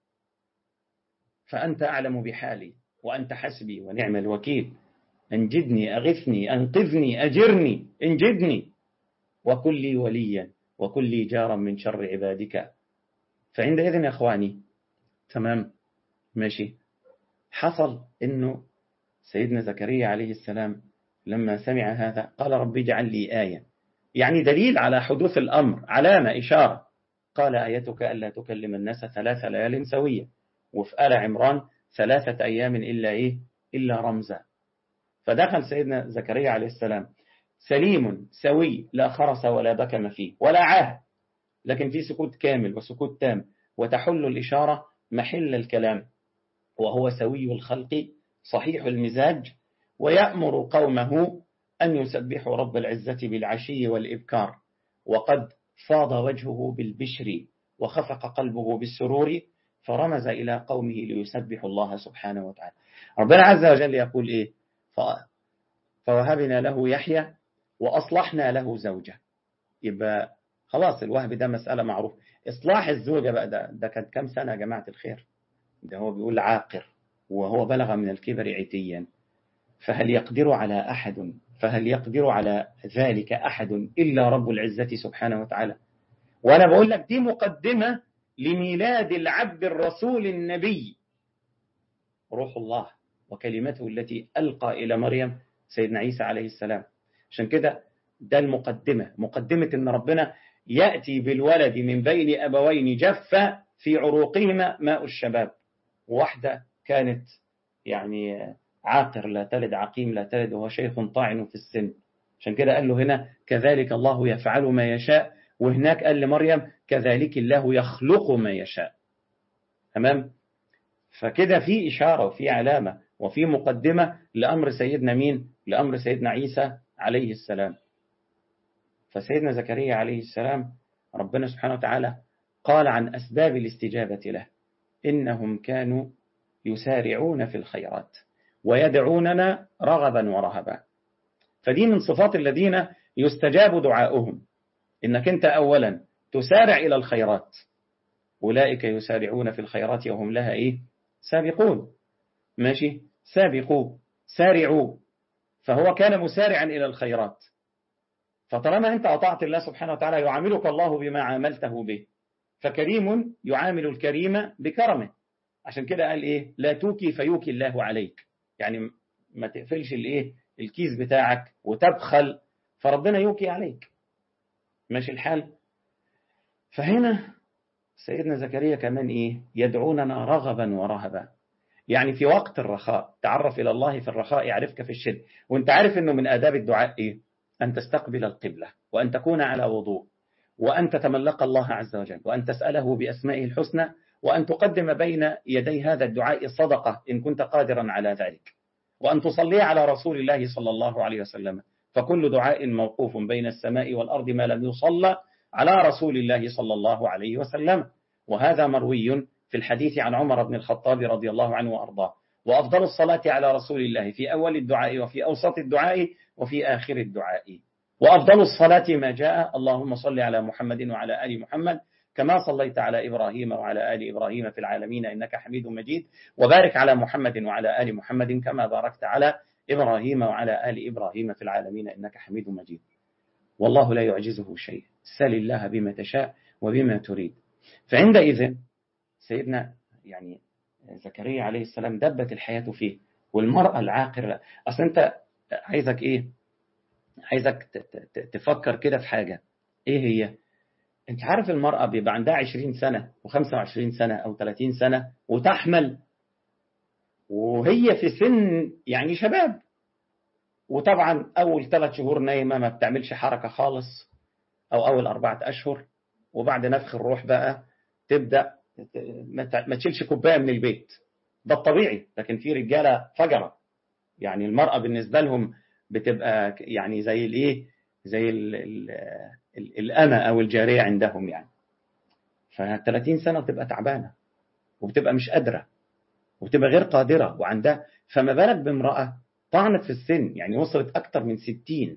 فأنت أعلم بحالي وأنت حسبي ونعم الوكيل. أنجدني أغثني أنقذني أجرني انجدني وكن لي وليا وكن لي جارا من شر عبادك. فعندئذ يا أخواني تمام ماشي، حصل إنه سيدنا زكريا عليه السلام لما سمع هذا قال رب اجعل لي آية، يعني دليل على حدوث الأمر، علامة إشارة. قال آيتك ألا تكلم الناس ثلاث ليال سوية، وفي آل عمران ثلاثة أيام إلا إيه إلا رمزا. فدخل سيدنا زكريا عليه السلام سليم سوي لا خرس ولا بكم فيه ولا عاه، لكن في سكوت كامل وسكوت تام، وتحل الإشارة محل الكلام، وهو سوي الخلق صحيح المزاج، ويأمر قومه أن يسبحوا رب العزة بالعشي والإبكار، وقد فاض وجهه بالبشر وخفق قلبه بالسرور، فرمز إلى قومه ليسبحوا الله سبحانه وتعالى. ربنا عز وجل يقول إيه؟ فوهبنا له يحيى وأصلحنا له زوجة. يبقى خلاص الوهب ده مسألة معروف. إصلاح الزوجة بقى ده, ده كان كم سنة يا جماعة الخير؟ ده هو بيقول عاقر وهو بلغ من الكبر عتيا، فهل يقدر على أحد فهل يقدر على ذلك أحد إلا رب العزة سبحانه وتعالى. وأنا بقول لك دي مقدمة لميلاد العبد الرسول النبي روح الله وكلمته التي ألقى إلى مريم سيدنا عيسى عليه السلام. عشان كده ده المقدمة، مقدمة إن ربنا يأتي بالولد من بين أبوين جف في عروقهما ماء الشباب، واحدة كانت يعني عاقر لا تلد عقيم لا تلد وهو شيخ طاعن في السن. عشان كده قال له هنا كذلك الله يفعل ما يشاء، وهناك قال لمريم كذلك الله يخلق ما يشاء. تمام؟ فكده في إشارة وفي علامة وفي مقدمة لأمر سيدنا مين؟ لأمر سيدنا عيسى عليه السلام. فسيدنا زكريا عليه السلام ربنا سبحانه وتعالى قال عن أسباب الاستجابة له إنهم كانوا يسارعون في الخيرات ويدعوننا رغبا ورهبا. فدي من صفات الذين يستجاب دعاؤهم، إنك أنت أولا تسارع إلى الخيرات، أولئك يسارعون في الخيرات وهم لها إيه؟ سابقون. ماشي؟ سابقوا سارعوا. فهو كان مسارعا إلى الخيرات. فطالما أنت أطعت الله سبحانه وتعالى يعاملك الله بما عاملته به، فكريم يعامل الكريم بكرمه. عشان كده قال إيه؟ لا توكي فيوكي الله عليك، يعني ما تقفلش الإيه؟ الكيس بتاعك وتبخل فربنا يوكي عليك. ماشي الحال؟ فهنا سيدنا زكريا كمان إيه؟ يدعوننا رغبا ورهبا، يعني في وقت الرخاء تعرف إلى الله في الرخاء يعرفك في الشد. وانت عارف أنه من آداب الدعاء إيه؟ أن تستقبل القبلة، وأن تكون على وضوء، وأن تتملق الله عز وجل، وأن تسأله بأسمائه الحسنى، وأن تقدم بين يدي هذا الدعاء صدقة إن كنت قادرا على ذلك، وأن تصلي على رسول الله صلى الله عليه وسلم. فكل دعاء موقوف بين السماء والأرض ما لم يصلى على رسول الله صلى الله عليه وسلم. وهذا مروي في الحديث عن عمر بن الخطاب رضي الله عنه وأرضاه. وأفضل الصلاة على رسول الله في أول الدعاء وفي أوسط الدعاء وفي آخر الدعاء. وأفضل الصلاة ما جاء اللهم صل على محمد وعلى آل محمد كما صليت على إبراهيم وعلى آل إبراهيم في العالمين إنك حميد مجيد، وبارك على محمد وعلى آل محمد كما باركت على إبراهيم وعلى آل إبراهيم في العالمين إنك حميد مجيد. والله لا يعجزه شيء، سل الله بما تشاء وبما تريد. فعندئذ سيدنا يعني زكريا عليه السلام دبت الحياة فيه. والمرأة العاقرة، أصلا أنت عايزك إيه؟ عايزك تفكر كده في حاجة. إيه هي؟ أنت عارف المرأة بيبقى عندها عشرين سنة وخمسة وعشرين سنة أو ثلاثين سنة وتحمل وهي في سن يعني شباب، وطبعا أول ثلاث شهور نايمة ما بتعملش حركة خالص، أو أول أربعة أشهر، وبعد نفخ الروح بقى تبدأ ما تشيلش كوباية من البيت. ده الطبيعي. لكن في رجالة فجرة، يعني المرأة بالنسبة لهم بتبقى يعني زي الايه، زي ال ال ال الأمة أو الجارية عندهم يعني. فثلاثين سنة بتبقى تعبانة وبتبقى مش قادرة وبتبقى غير قادرة وعندها، فما بالك بامرأة طعنت في السن يعني وصلت أكثر من ستين.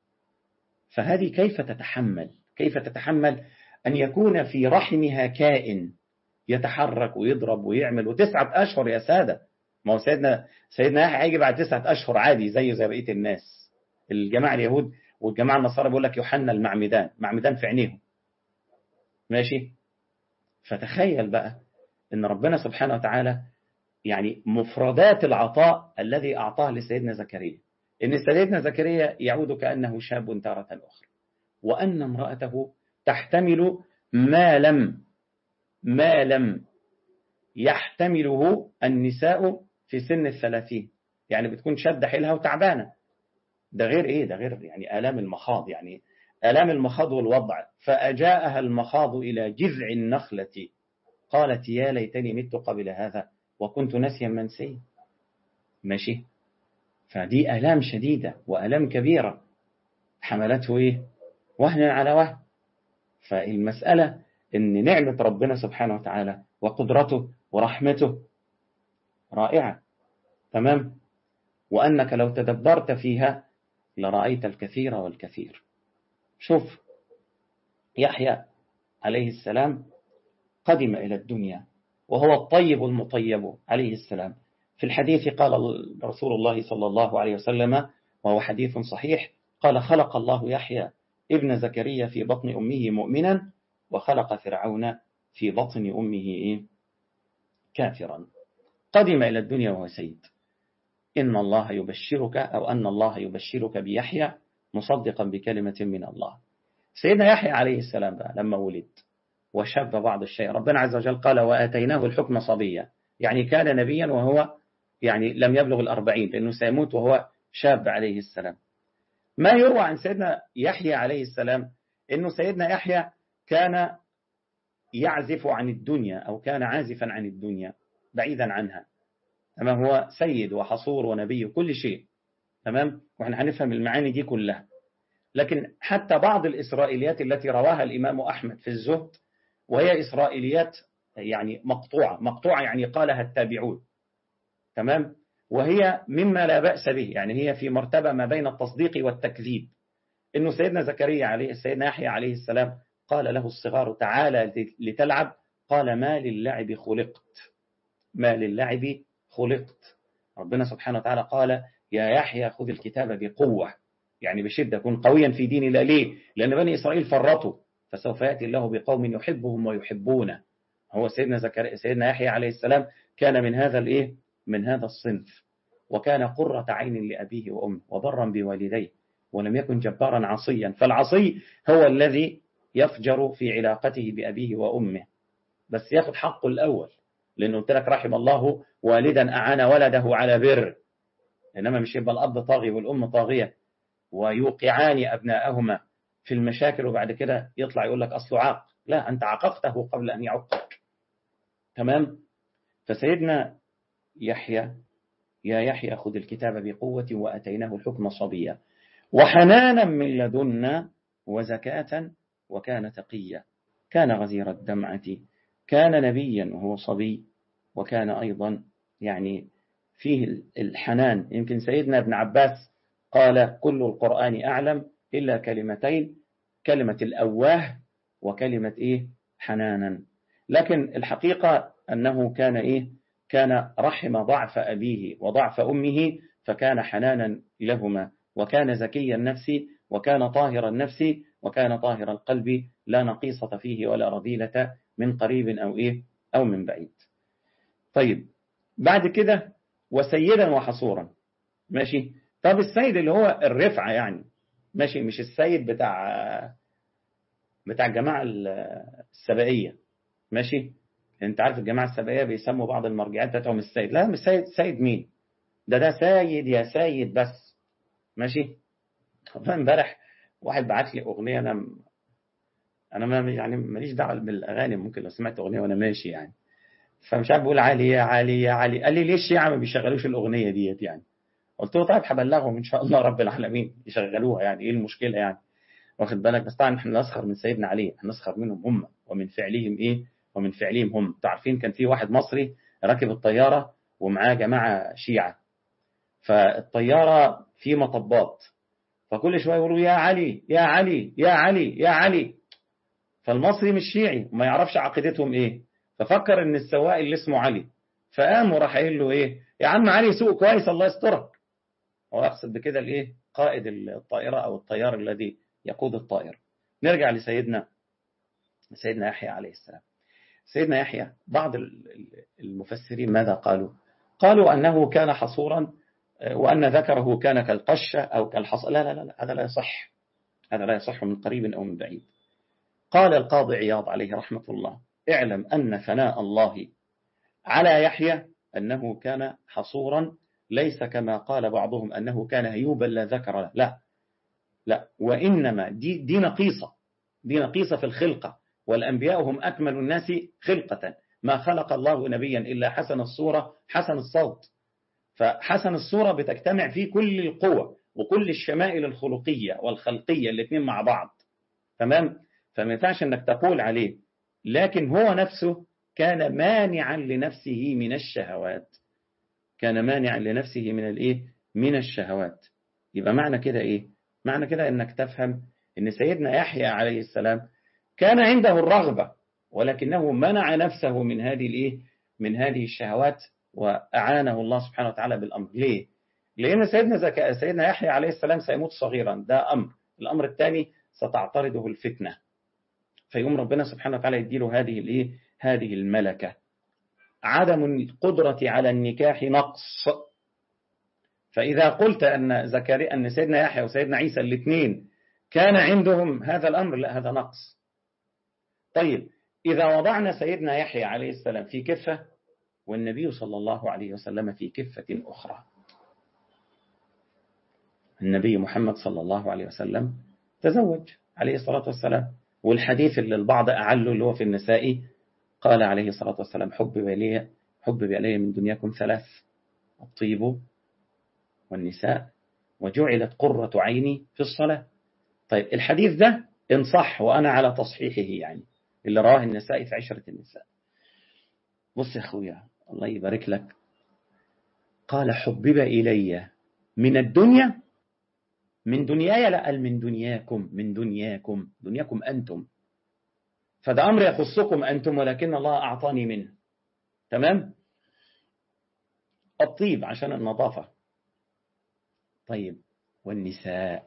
فهذه كيف تتحمل كيف تتحمل أن يكون في رحمها كائن يتحرك ويضرب ويعمل وتسعة أشهر يا سادة. ما هو سيدنا سيدنا يحيى هيجي بعد تسعة أشهر عادي زيه زي بقية الناس. الجماعة اليهود والجماعة النصارى بيقول لك يوحنا المعمدان، معمدان في عينيهم. ماشي. فتخيل بقى إن ربنا سبحانه وتعالى يعني مفردات العطاء الذي أعطاه لسيدنا زكريا، إن سيدنا زكريا يعود كأنه شاب تارة أخرى، وأن امرأته تحتمل ما لم ما لم يحتمله النساء في سن الثلاثين، يعني بتكون شد حيلها وتعبانة. ده غير إيه؟ ده غير يعني آلام المخاض، يعني آلام المخاض والوضع. فأجاءها المخاض إلى جذع النخلة قالت يا ليتني مت قبل هذا وكنت نسيا منسيا. ماشي. فدي آلام شديدة وآلام كبيرة حملته إيه؟ وهنا على وهن. فالمسألة إن نعمة ربنا سبحانه وتعالى وقدرته ورحمته رائعة. تمام. وأنك لو تدبرت فيها لرأيت الكثير والكثير. شوف يحيى عليه السلام قدم إلى الدنيا وهو الطيب المطيب عليه السلام. في الحديث قال رسول الله صلى الله عليه وسلم وهو حديث صحيح، قال خلق الله يحيى ابن زكريا في بطن أمه مؤمنا وخلق فرعون في بطن أمه كافرا. قدم إلى الدنيا وهو سيد. إن الله يبشرك أو أن الله يبشرك بيحيى مصدقا بكلمة من الله. سيدنا يحيى عليه السلام بقى لما ولد وشاب بعض الشيء، ربنا عز وجل قال وآتيناه الحكم صبيا، يعني كان نبيا وهو يعني لم يبلغ الأربعين، لأنه سيموت وهو شاب عليه السلام. ما يروى عن سيدنا يحيى عليه السلام أنه سيدنا يحيى كان يعزف عن الدنيا أو كان عازفا عن الدنيا بعيدا عنها. تمام، هو سيد وحصور ونبي وكل شيء. تمام، وإحنا هنفهم المعاني دي كلها. لكن حتى بعض الإسرائيليات التي رواها الإمام أحمد في الزهد، وهي إسرائيليات يعني مقطوعة مقطوعة يعني قالها التابعون. تمام، وهي مما لا بأس به، يعني هي في مرتبة ما بين التصديق والتكذيب. إنه سيدنا زكريا عليه سيدنا يحيى عليه السلام قال له الصغار تعالى لتلعب، قال ما للعب خلقت، ما للعب خلقت. ربنا سبحانه وتعالى قال يا يحيى خذ الكتاب بقوة، يعني بشدة، كن قويا في دين الله. ليه؟ لأن بني إسرائيل فرطوا، فسوف يأتي الله بقوم يحبهم ويحبونه. هو سيدنا زكريا سيدنا يحيى عليه السلام كان من هذا الإيه؟ من هذا الصنف، وكان قرة عين لأبيه وأمه وبرا بوالديه ولم يكن جبارا عصيا. فالعصي هو الذي يفجر في علاقته بأبيه وأمه، بس ياخد حقه الأول، لأنه قلت لك رحم الله والدا أعان ولده على بر، إنما مش يبقى الأب طاغي والأم طاغية ويوقعان أبناءهما في المشاكل وبعد كده يطلع يقول لك أصله عاق. لا، أنت عاققته قبل أن يعقك. تمام، فسيدنا يحيى يا يحيى خذ الكتاب بقوة وأتيناه الحكم صبيا وحنانا من لدنا وزكاة وكان تقيا كان غزير الدمعة كان نبيا وهو صبي وكان أيضا يعني فيه الحنان. يمكن سيدنا ابن عباس قال كل القرآن أعلم إلا كلمتين، كلمة الأواه وكلمة إيه حنانا. لكن الحقيقة أنه كان إيه كان رحم ضعف أبيه وضعف أمه، فكان حنانا لهما، وكان زكي النفس وكان طاهر النفس وكان طاهر القلب، لا نقيصة فيه ولا رذيلة من قريب أو إيه أو من بعيد. طيب بعد كده وسيدا وحصورا. ماشي، طب السيد اللي هو الرفعة يعني، ماشي، مش السيد بتاع بتاع الجماعة السبائية. ماشي، انت عارف الجماعة السبائية بيسموا بعض المرجعات بتاعهم السيد. لا، مش سيد. سيد مين ده؟ ده سيد يا سيد بس. ماشي، فامبارح واحد بعت لي اغنيه، انا انا ما يعني ماليش دعوه بالاغاني، ممكن لو سمعت اغنيه وانا ماشي يعني، فمش عارف بقول علي يا علي يا علي. قال لي ليش يا عم ما بيشغلوش الاغنيه ديت يعني؟ قلت له طيب هبلغهم ان شاء الله رب العالمين يشغلوها، يعني ايه المشكله يعني؟ واخد بالك؟ بس طبعا احنا نسخر من سيدنا علي، نسخر منهم هم ومن فعلهم ايه ومن فعلهم هم. تعرفين كان في واحد مصري راكب الطياره ومعاه جماعه شيعه، فالطياره في مطبات، فكل شويه يقولوا يا علي يا علي يا علي يا علي، فالمصري مش شيعي وما يعرفش عقيدتهم ايه، ففكر ان السواق اللي اسمه علي، فقام وراح قايل له ايه يا عم علي سوق كويس الله يسترك. هو يقصد بكده الايه قائد الطائره او الطيار الذي يقود الطائره. نرجع لسيدنا سيدنا يحيى عليه السلام. سيدنا يحيى بعض المفسرين ماذا قالوا؟ قالوا انه كان حصورا وان ذكره كان كالقشه او كالحصى. لا لا لا، هذا لا يصح، هذا لا يصح من قريب او من بعيد. قال القاضي عياض عليه رحمة الله اعلم أن ثناء الله على يحيى أنه كان حصورا، ليس كما قال بعضهم أنه كان هيوبا لا ذكر له. لا لا، وإنما دي, دي نقيصة، دي نقيصة في الخلقة، والأنبياء هم أكمل الناس خلقة، ما خلق الله نبيا إلا حسن الصورة حسن الصوت. فحسن الصورة بتجتمع فيه كل القوة وكل الشمائل الخلقية والخلقية الاثنين مع بعض. تمام، فما ينفعش انك تقول عليه، لكن هو نفسه كان مانعا لنفسه من الشهوات، كان مانعا لنفسه من الايه من الشهوات. يبقى معنى كده ايه؟ معنى كده انك تفهم ان سيدنا يحيى عليه السلام كان عنده الرغبة، ولكنه منع نفسه من هذه الايه من هذه الشهوات، واعانه الله سبحانه وتعالى بالامر. ليه؟ لان سيدنا زكاء سيدنا يحيى عليه السلام سيموت صغيرا، ده امر. الامر الثاني ستعترضه الفتنة، فيقوم ربنا سبحانه وتعالى يديله هذه الايه هذه الملكة. عدم القدرة على النكاح نقص، فإذا قلت أن زكريا أن سيدنا يحيى وسيدنا عيسى الاثنين كان عندهم هذا الأمر، لا، هذا نقص. طيب إذا وضعنا سيدنا يحيى عليه السلام في كفة والنبي صلى الله عليه وسلم في كفة أخرى. النبي محمد صلى الله عليه وسلم تزوج عليه الصلاة والسلام، والحديث اللي البعض أعله اللي هو في النساء قال عليه الصلاة والسلام حبب إلي حبب إلي من دنياكم ثلاث: الطيب والنساء وجعلت قرة عيني في الصلاة. طيب الحديث ده إن صح، وأنا على تصحيحه يعني، اللي رواه النساء في عشرة النساء. بص يا أخويا الله يبارك لك، قال حبب إلي من الدنيا، من دنياي لا، قال من دنياكم، من دنياكم، دنياكم أنتم، فده أمر يخصكم أنتم ولكن الله أعطاني منه. تمام. الطيب عشان النظافة. طيب والنساء،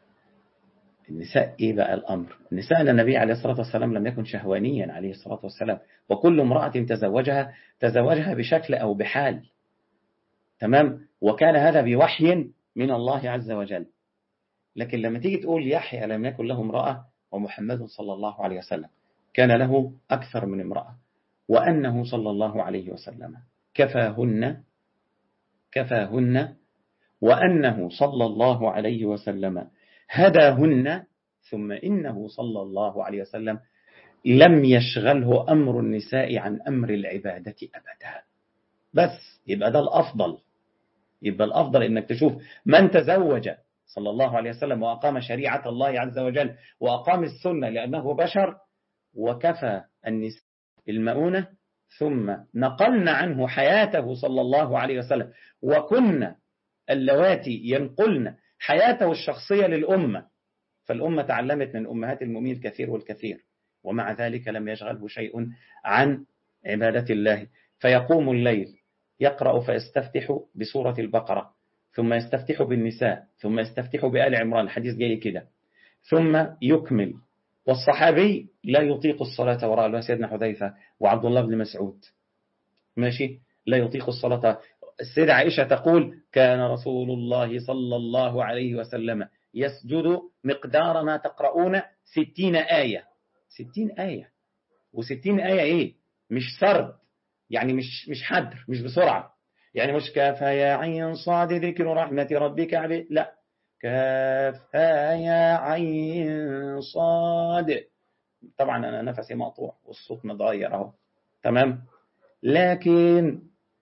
النساء إيه بقى الأمر؟ النساء أن النبي عليه الصلاة والسلام لم يكن شهوانيا عليه الصلاة والسلام، وكل امرأة تزوجها تزوجها بشكل أو بحال. تمام. وكان هذا بوحي من الله عز وجل. لكن لما تيجي تقول يحيى لم يكن له امرأة ومحمد صلى الله عليه وسلم كان له أكثر من امرأة، وأنه صلى الله عليه وسلم كفاهن كفاهن وأنه صلى الله عليه وسلم هداهن، ثم إنه صلى الله عليه وسلم لم يشغله أمر النساء عن أمر العبادة أبدا. بس يبقى ده الأفضل، يبقى الأفضل إنك تشوف من تزوج صلى الله عليه وسلم وأقام شريعة الله عز وجل وأقام السنة لأنه بشر، وكفى النساء المؤونة، ثم نقلنا عنه حياته صلى الله عليه وسلم، وكنا اللواتي ينقلن حياته الشخصية للأمة، فالأمة تعلمت من أمهات المؤمنين الكثير والكثير، ومع ذلك لم يشغله شيء عن عبادة الله. فيقوم الليل يقرأ فيستفتح بسورة البقرة، ثم يستفتح بالنساء، ثم يستفتح بآل عمران، الحديث جاي كده، ثم يكمل. والصحابي لا يطيق الصلاة وراء سيدنا حذيفة وعبد الله بن مسعود، ماشي، لا يطيق الصلاة. السيدة عائشة تقول كان رسول الله صلى الله عليه وسلم يسجد مقدار ما تقرؤون ستين آية. ستين آية، وستين آية إيه؟ مش سرد، يعني مش مش حدر، مش بسرعة، يعني مش كافها يا عين صاد ذكر رحمة ربك عبد، لا، كافها يا عين صاد. طبعا أنا نفسي مقطوع والصوت متغير أهو. تمام. لكن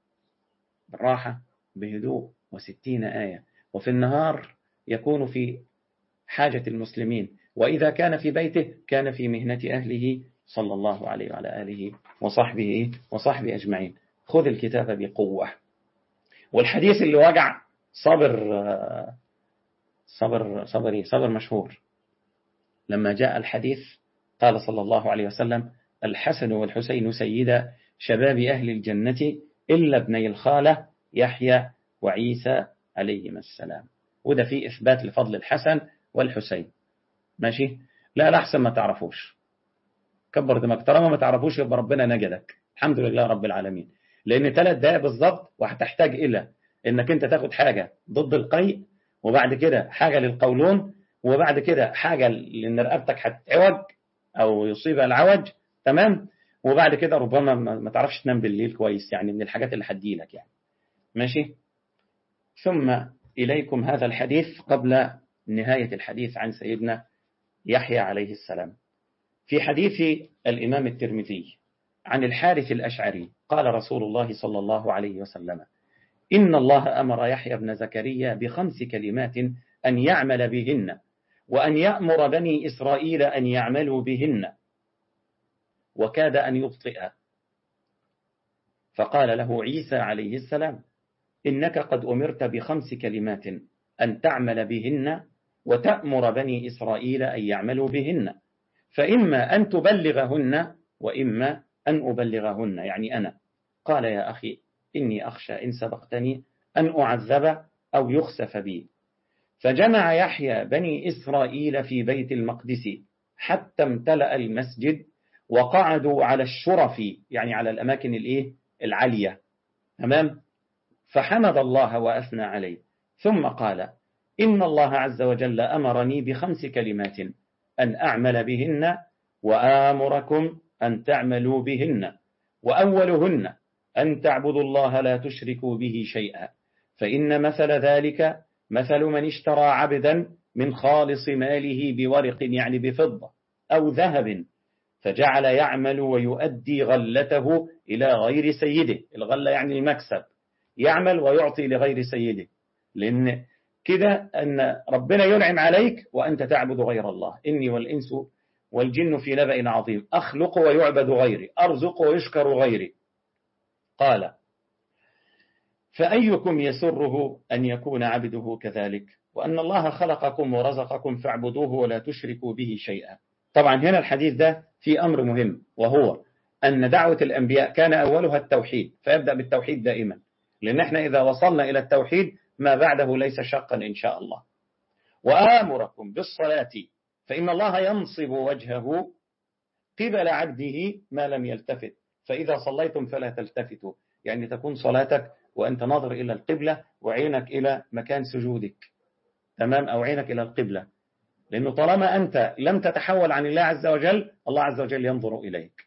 بالراحة بهدوء، وستين آية، وفي النهار يكون في حاجة المسلمين، وإذا كان في بيته كان في مهنة أهله صلى الله عليه وعلى آله وصحبه وصحبه أجمعين. خذ الكتاب بقوة. والحديث اللي وجع صبر صبر صبري صبر مشهور، لما جاء الحديث قال صلى الله عليه وسلم الحسن والحسين سيدا شباب أهل الجنة إلا ابني الخالة يحيى وعيسى عليهما السلام. وده فيه إثبات لفضل الحسن والحسين. ماشي. لا لا أحسن ما تعرفوش، كبر دماغك، طالما ما تعرفوش يبقى ربنا نجدك، الحمد لله رب العالمين. لأن ثلاث دقائق بالضبط وهتحتاج إلى إنك أنت تاخد حاجة ضد القيء، وبعد كده حاجة للقولون، وبعد كده حاجة لأن رقبتك هتعوج أو يصيبها العوج. تمام. وبعد كده ربما ما تعرفش تنام بالليل كويس، يعني من الحاجات اللي هتجيلك يعني. ماشي. ثم إليكم هذا الحديث قبل نهاية الحديث عن سيدنا يحيى عليه السلام. في حديث الإمام الترمذي عن الحارث الأشعري قال رسول الله صلى الله عليه وسلم إن الله أمر يحيى بن زكريا بخمس كلمات أن يعمل بهن، وأن يأمر بني إسرائيل أن يعملوا بهن، وكاد أن يبطئ، فقال له عيسى عليه السلام إنك قد أمرت بخمس كلمات أن تعمل بهن وتأمر بني إسرائيل أن يعملوا بهن، فإما أن تبلغهن وإما أن أبلغهن، يعني أنا. قال يا أخي إني أخشى إن سبقتني أن أعذب أو يخسف بي. فجمع يحيى بني إسرائيل في بيت المقدس حتى امتلأ المسجد، وقعدوا على الشرف، يعني على الأماكن الإيه العالية. تمام. فحمد الله وأثنى عليه، ثم قال إن الله عز وجل أمرني بخمس كلمات أن أعمل بهن وآمركم أن تعملوا بهن، وأولهن أن تعبدوا الله لا تشركوا به شيئا، فإن مثل ذلك مثل من اشترى عبدا من خالص ماله بورق يعني بفضة أو ذهب، فجعل يعمل ويؤدي غلته إلى غير سيده. الغلة يعني المكسب، يعمل ويعطي لغير سيده، لأن كده أن ربنا ينعم عليك وأنت تعبد غير الله. إني والإنس والجن في نبأ عظيم، أخلق ويعبد غيري، أرزق ويشكر غيري. قال فأيكم يسره أن يكون عبده كذلك، وأن الله خلقكم ورزقكم فاعبدوه ولا تشركوا به شيئا. طبعا هنا الحديث ده في أمر مهم، وهو أن دعوة الأنبياء كان أولها التوحيد، فيبدأ بالتوحيد دائما، لأن احنا إذا وصلنا إلى التوحيد ما بعده ليس شقا إن شاء الله. وآمركم بالصلاة فإن الله ينصب وجهه قبل عبده ما لم يلتفت، فإذا صليتم فلا تلتفتوا، يعني تكون صلاتك وأنت ناظر إلى القبلة وعينك إلى مكان سجودك، تمام، أو عينك إلى القبلة، لأنه طالما أنت لم تتحول عن الله عز وجل، الله عز وجل ينظر إليك،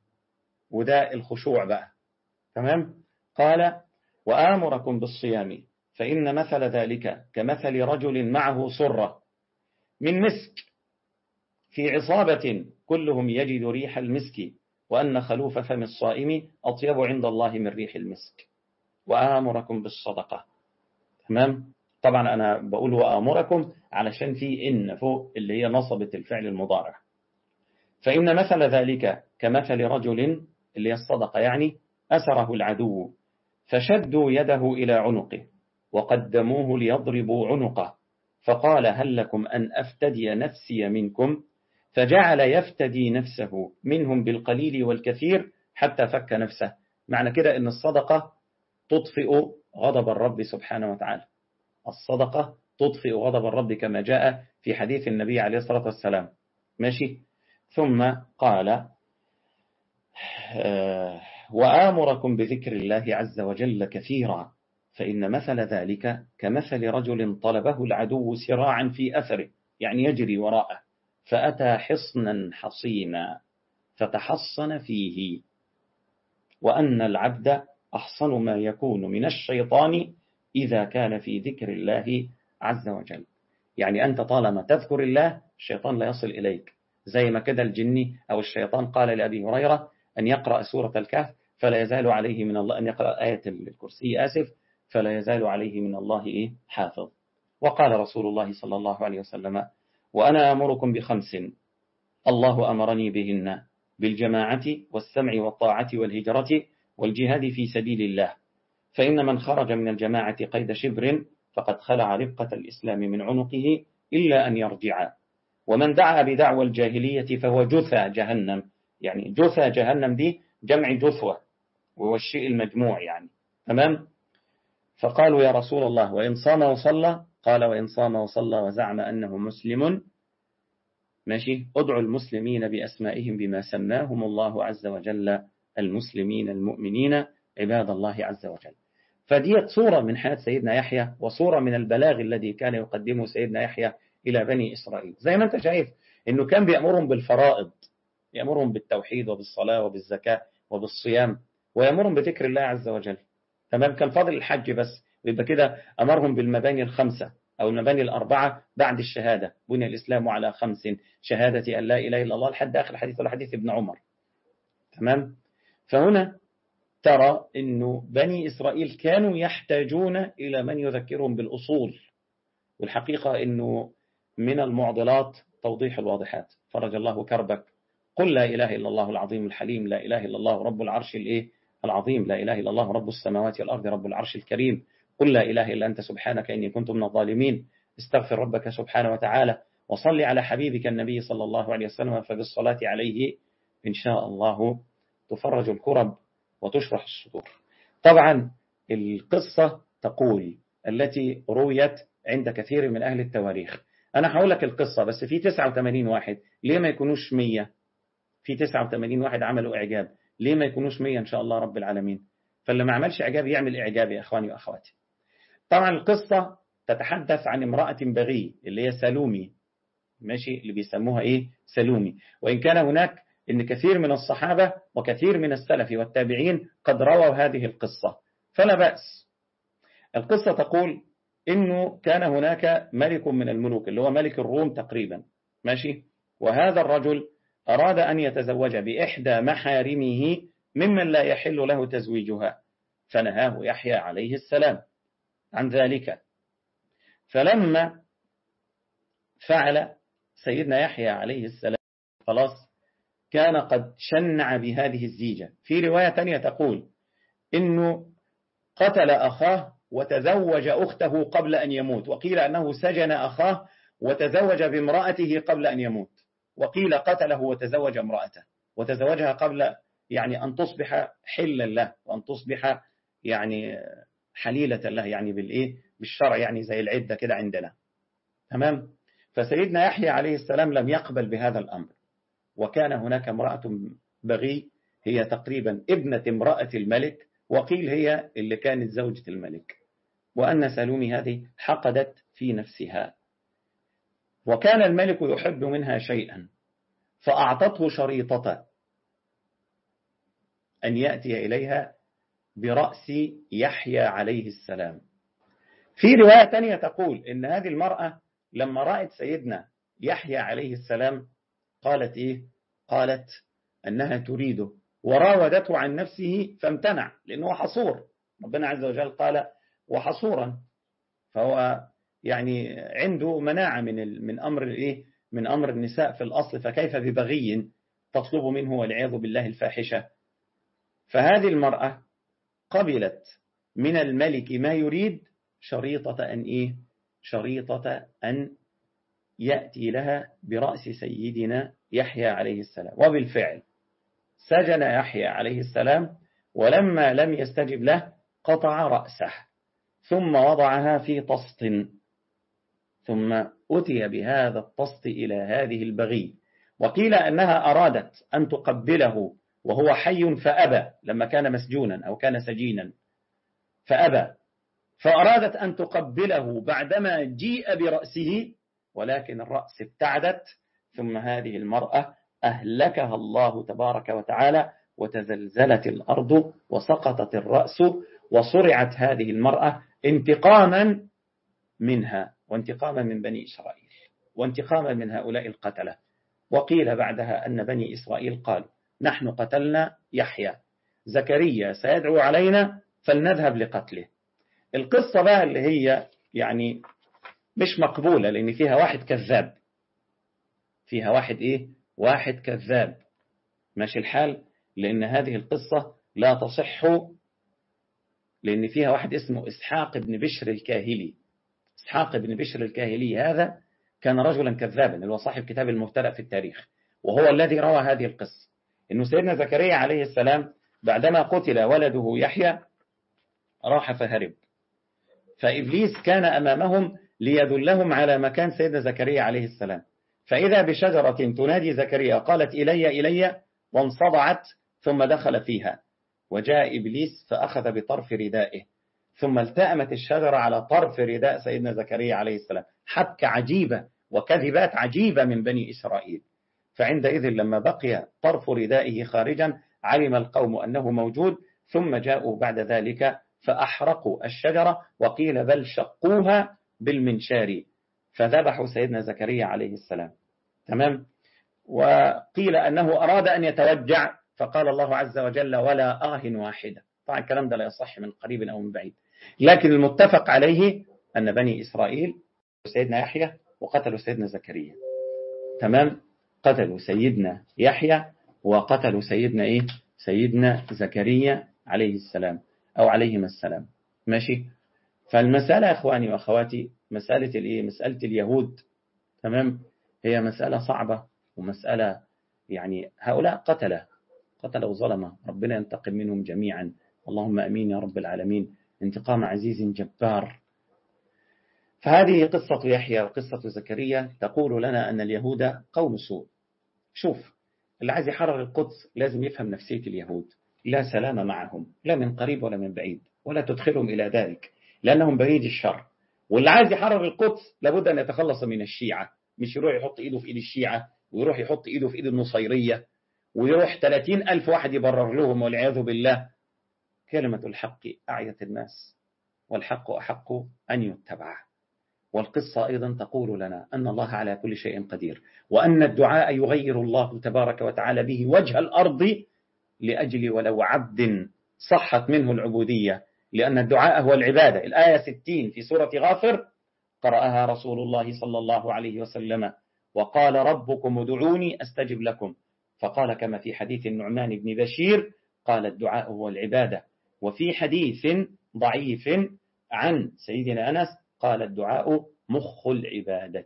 وده الخشوع بقى، تمام. قال وآمركم بالصيام فإن مثل ذلك كمثل رجل معه صرة من مسك في عصابة كلهم يجد ريح المسك، وأن خلوف فم الصائم أطيب عند الله من ريح المسك. وآمركم بالصدقة، تمام. طبعا أنا بقول وآمركم علشان في إن فوق اللي هي نصبت الفعل المضارع. فإن مثل ذلك كمثل رجل اللي هي الصدقة، يعني أسره العدو فشدوا يده إلى عنقه وقدموه ليضربوا عنقه، فقال هل لكم أن أفتدي نفسي منكم، فجعل يفتدي نفسه منهم بالقليل والكثير حتى فك نفسه. معنى كده أن الصدقة تطفئ غضب الرب سبحانه وتعالى، الصدقة تطفئ غضب الرب كما جاء في حديث النبي عليه الصلاة والسلام، ماشي. ثم قال آه وآمركم بذكر الله عز وجل كثيرا، فإن مثل ذلك كمثل رجل طلبه العدو سراعا في أثره، يعني يجري وراءه، فأتى حصنا حصينا فتحصن فيه، وأن العبد أحصن ما يكون من الشيطان إذا كان في ذكر الله عز وجل. يعني أنت طالما تذكر الله الشيطان لا يصل إليك، زي ما كده الجني أو الشيطان قال لأبي هريرة أن يقرأ سورة الكهف فلا يزال عليه من الله، أن يقرأ آية الكرسي آسف فلا يزال عليه من الله إيه حافظ. وقال رسول الله صلى الله عليه وسلم وأنا أمركم بخمس الله أمرني بهن، بالجماعة والسمع والطاعة والهجرة والجهاد في سبيل الله، فإن من خرج من الجماعة قيد شبر فقد خلع ربقة الإسلام من عنقه إلا أن يرجع، ومن دعا بدعوى الجاهلية فهو جثى جهنم. يعني جثى جهنم دي جمع جثوة، وهو الشيء المجموع يعني، تمام. فقالوا يا رسول الله وإن صام وصلى؟ قال وإن صام وصلى وزعم أنه مسلم، ماشي، ادعوا المسلمين بأسمائهم بما سماهم الله عز وجل المسلمين المؤمنين عباد الله عز وجل. فدي صورة من حياة سيدنا يحيى، وصورة من البلاغ الذي كان يقدمه سيدنا يحيى إلى بني إسرائيل. زي ما أنت شايف إنه كان بيأمرهم بالفرائض، يأمرهم بالتوحيد وبالصلاة وبالزكاة وبالصيام، ويأمرهم بذكر الله عز وجل، تمام. كان فاضل الحج بس، ويبقى كده أمرهم بالمباني الخمسة أو المباني الأربعة بعد الشهادة، بني الإسلام على خمس شهادة أن لا إله إلا الله لحد آخر الحديث ولا حديث ابن عمر، تمام. فهنا ترى أنه بني إسرائيل كانوا يحتاجون إلى من يذكرهم بالأصول، والحقيقة أنه من المعضلات توضيح الواضحات. فرج الله كربك، قل لا إله إلا الله العظيم الحليم، لا إله إلا الله رب العرش الإيه العظيم، لا إله إلا الله رب السماوات والأرض رب العرش الكريم، قل لا إله إلا أنت سبحانك إني كنت من الظالمين، استغفر ربك سبحانه وتعالى، وصل على حبيبك النبي صلى الله عليه وسلم، فبالصلاة عليه إن شاء الله تفرج الكرب وتشرح الصدور. طبعا القصة تقول التي رويت عند كثير من أهل التواريخ، أنا هقول لك القصة بس في تسعة وثمانين واحد، ليه ما يكونوش مية؟ في تسعة وثمانين واحد عملوا إعجاب، ليه ما يكونوش مية إن شاء الله رب العالمين؟ فاللي ما عملش إعجاب يعمل إعجاب يا أخواني وأخواتي. طبعا القصة تتحدث عن امرأة بغي اللي هي سلومي، ماشي، اللي بيسموها إيه سلومي، وإن كان هناك إن كثير من الصحابة وكثير من السلف والتابعين قد رووا هذه القصة، فلا بأس. القصة تقول إنه كان هناك ملك من الملوك اللي هو ملك الروم تقريبا، ماشي، وهذا الرجل أراد أن يتزوج بإحدى محارمه ممن لا يحل له تزويجها، فنهاه يحيى عليه السلام عن ذلك. فلما فعل سيدنا يحيى عليه السلام خلاص كان قد شنع بهذه الزيجة. في رواية تانية تقول إنه قتل أخاه وتزوج أخته قبل أن يموت، وقيل أنه سجن أخاه وتزوج بامرأته قبل أن يموت، وقيل قتله وتزوج امرأته وتزوجها قبل يعني أن تصبح حلا له وأن تصبح يعني حليلة له، يعني بالإيه بالشرع، يعني زي العدة كده عندنا. تمام. فسيدنا يحيى عليه السلام لم يقبل بهذا الأمر، وكان هناك امرأة بغي هي تقريبا ابنة امرأة الملك، وقيل هي اللي كانت زوجة الملك، وأن سلومي هذه حقدت في نفسها، وكان الملك يحب منها شيئا فأعطته شريطة أن يأتي إليها برأس يحيى عليه السلام. في رواية تانية تقول إن هذه المرأة لما رأت سيدنا يحيى عليه السلام قالت إيه؟ قالت أنها تريده، وراودته عن نفسه فامتنع لأنه حصور. ربنا عز وجل قال وحصورا، فهو يعني عنده مناعة من من أمر الإيه؟ من أمر النساء في الأصل، فكيف ببغي تطلب منه والعياذ بالله الفاحشة. فهذه المرأة قبلت من الملك ما يريد، شريطة أن إيه؟ شريطة أن يأتي لها برأس سيدنا يحيى عليه السلام. وبالفعل سجن يحيى عليه السلام، ولما لم يستجب له قطع رأسه ثم وضعها في طست، ثم أتي بهذا الطست إلى هذه البغي، وقيل أنها أرادت أن تقبله وهو حي فأبى، لما كان مسجونا أو كان سجينا فأبى، فأرادت أن تقبله بعدما جيء برأسه، ولكن الرأس ابتعدت، ثم هذه المرأة أهلكها الله تبارك وتعالى، وتزلزلت الأرض وسقطت الرأس، وصرعت هذه المرأة انتقاما منها وانتقاما من بني إسرائيل وانتقاما من هؤلاء القتلة. وقيل بعدها أن بني إسرائيل قالوا نحن قتلنا يحيى، زكريا سيدعو علينا فلنذهب لقتله. القصة بقى اللي هي يعني مش مقبولة، لأن فيها واحد كذاب، فيها واحد إيه؟ واحد كذاب، ماشي الحال، لأن هذه القصة لا تصح، لأن فيها واحد اسمه إسحاق بن بشر الكاهلي. إسحاق بن بشر الكاهلي هذا كان رجلا كذابا، اللي هو صاحب كتاب المبتدأ في التاريخ، وهو الذي روى هذه القصة، إنه سيدنا زكريا عليه السلام بعدما قتل ولده يحيى راح فهرب، فإبليس كان أمامهم ليدلهم على مكان سيدنا زكريا عليه السلام، فإذا بشجرة تنادي زكريا قالت إلي إلي، وانصدعت ثم دخل فيها، وجاء إبليس فأخذ بطرف ردائه، ثم التأمت الشجرة على طرف رداء سيدنا زكريا عليه السلام، حبكة عجيبة وكذبات عجيبة من بني إسرائيل. فعندئذ لما بقي طرف ردائه خارجا علم القوم أنه موجود، ثم جاءوا بعد ذلك فأحرقوا الشجرة، وقيل بل شقوها بالمنشار فذبحوا سيدنا زكريا عليه السلام. تمام. وقيل أنه أراد أن يتوجع فقال الله عز وجل ولا آه واحدة. طبعا الكلام ده لا يصح من قريب أو من بعيد، لكن المتفق عليه أن بني إسرائيل سيدنا يحيى وقتلوا سيدنا زكريا. تمام. قتلوا سيدنا يحيى وقتلوا سيدنا إيه؟ سيدنا زكريا عليه السلام أو عليهما السلام. ماشي. فالمسألة يا أخواني وأخواتي مسألة الإيه؟ مسألة اليهود. تمام. هي مسألة صعبة ومسألة يعني هؤلاء قتلة قتلة وظلمة، ربنا ينتقم منهم جميعا، اللهم أمين يا رب العالمين، انتقام عزيز جبار. فهذه قصة يحيى وقصة زكريا تقول لنا أن اليهود قوم سوء. شوف، اللي عايز يحرر القدس لازم يفهم نفسية اليهود، لا سلام معهم لا من قريب ولا من بعيد، ولا تدخلهم إلى ذلك لأنهم بريد الشر. واللي عايز يحرر القدس لابد أن يتخلص من الشيعة، مش يروح يحط إيده في إيد الشيعة ويروح يحط إيده في إيد النصيرية ويروح ثلاثين ألف واحد يبرر لهم والعياذ بالله. كلمة الحق أعيت الناس، والحق أحق أن يتبع. والقصة أيضا تقول لنا أن الله على كل شيء قدير، وأن الدعاء يغير الله تبارك وتعالى به وجه الأرض لأجل ولو عبد صحت منه العبودية، لأن الدعاء هو العبادة. الآية ستين في سورة غافر قرأها رسول الله صلى الله عليه وسلم وقال ربكم ادعوني أستجب لكم، فقال كما في حديث النعمان بن بشير قال الدعاء هو العبادة. وفي حديث ضعيف عن سيدنا أنس قال الدعاء مخ العبادة،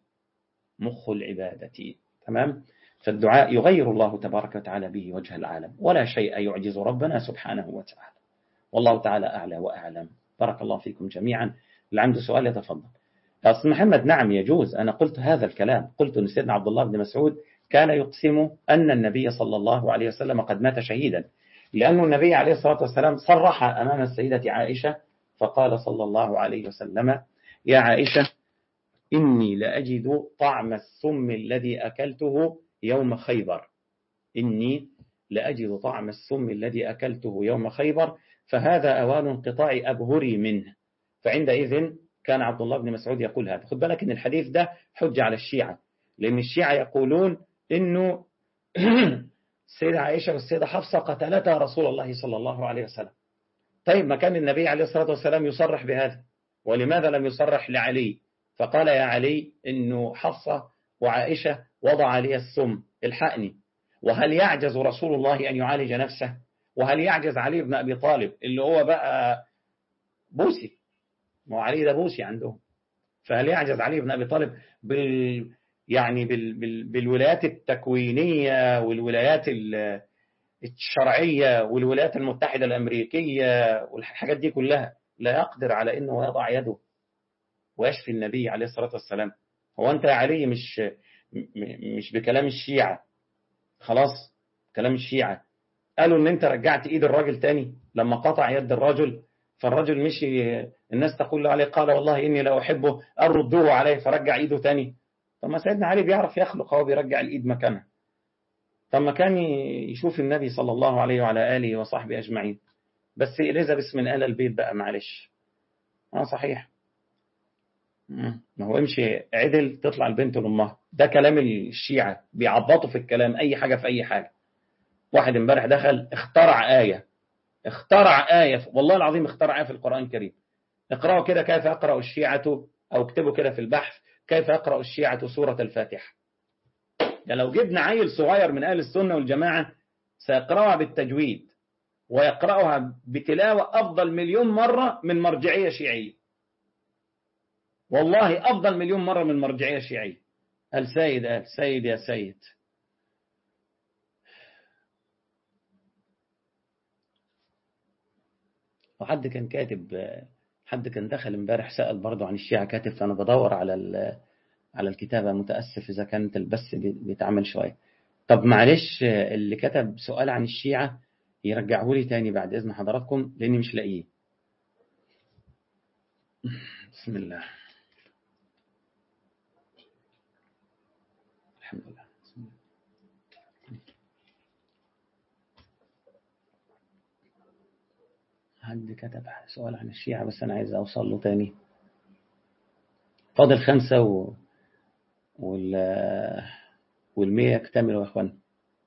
مخ العبادة. تمام؟ فالدعاء يغير الله تبارك وتعالى به وجه العالم، ولا شيء يعجز ربنا سبحانه وتعالى. والله تعالى أعلى وأعلم. بارك الله فيكم جميعا. اللي عنده سؤال يتفضل. أصل محمد نعم يجوز، أنا قلت هذا الكلام، قلت أن سيدنا عبد الله بن مسعود كان يقسم أن النبي صلى الله عليه وسلم قد مات شهيدا، لأن النبي عليه الصلاة والسلام صرح أمام السيدة عائشة فقال صلى الله عليه وسلم يا عائشة إني لأجد طعم السم الذي أكلته يوم خيبر، إني لأجد طعم السم الذي أكلته يوم خيبر، فهذا أوان انقطاع أبهري منه. فعندئذ كان عبد الله بن مسعود يقول هذا. خد بالك إن الحديث ده حجة على الشيعة، لأن الشيعة يقولون إنه السيدة عائشة والسيدة حفصة قتلتا رسول الله صلى الله عليه وسلم. طيب ما كان النبي عليه الصلاة والسلام يصرح بهذا، ولماذا لم يصرح لعلي؟ فقال يا علي إنه حفصة وعائشة وضع لي السم الحقني. وهل يعجز رسول الله أن يعالج نفسه؟ وهل يعجز علي بن أبي طالب اللي هو بقى بوسي، ما هو علي ده بوسي عندهم، فهل يعجز علي بن أبي طالب بال يعني بال بال بالولايات التكوينية والولايات الشرعية والولايات المتحدة الأمريكية والحاجات دي كلها؟ لا يقدر على إنه يضع يده ويشفي النبي عليه الصلاة والسلام. هو أنت يا علي مش مش بكلام الشيعة، خلاص كلام الشيعة قالوا ان انت رجعت ايد الراجل تاني لما قطع يد الرجل، فالرجل مشي، الناس تقول له عليه قال والله اني لا احبه اردوه عليه فرجع ايده تاني. طب ما سيدنا علي بيعرف يخلق، هو بيرجع الايد مكانها. طب ما كان يشوف النبي صلى الله عليه وعلى اله وصحبه اجمعين. بس اليزابيث من آل البيت بقى معلش. اه صحيح، ما هو امشي عدل تطلع البنت لامها. ده كلام الشيعة، بيعبطوا في الكلام اي حاجة في اي حاجة. واحد امبارح دخل اخترع آية، اخترع آية والله العظيم اخترع آية في القرآن الكريم. اقرأوا كده كيف يقرأ الشيعة، أو اكتبوا كده في البحث كيف يقرأ الشيعة سورة الفاتحة. ده لو جبنا عيل صغير من أهل السنة والجماعة سيقرأها بالتجويد ويقرأها بتلاوة أفضل مليون مرة من مرجعية شيعية، والله أفضل مليون مرة من مرجعية شيعية. السيد قال سيد يا سيد. وحد كان كاتب، حد كان دخل امبارح سأل برضه عن الشيعة كاتب، فأنا بدور على على الكتابة، متأسف إذا كانت البث بيتعمل شوية. طب معلش اللي كتب سؤال عن الشيعة يرجعه لي تاني بعد إذن حضراتكم لأني مش لاقيه. بسم الله الحمد لله. حد كتب سؤال عن الشيعة بس أنا عايز أوصل له تاني. فاضل خمسة و... وال... والمية يكتملوا يا أخوان.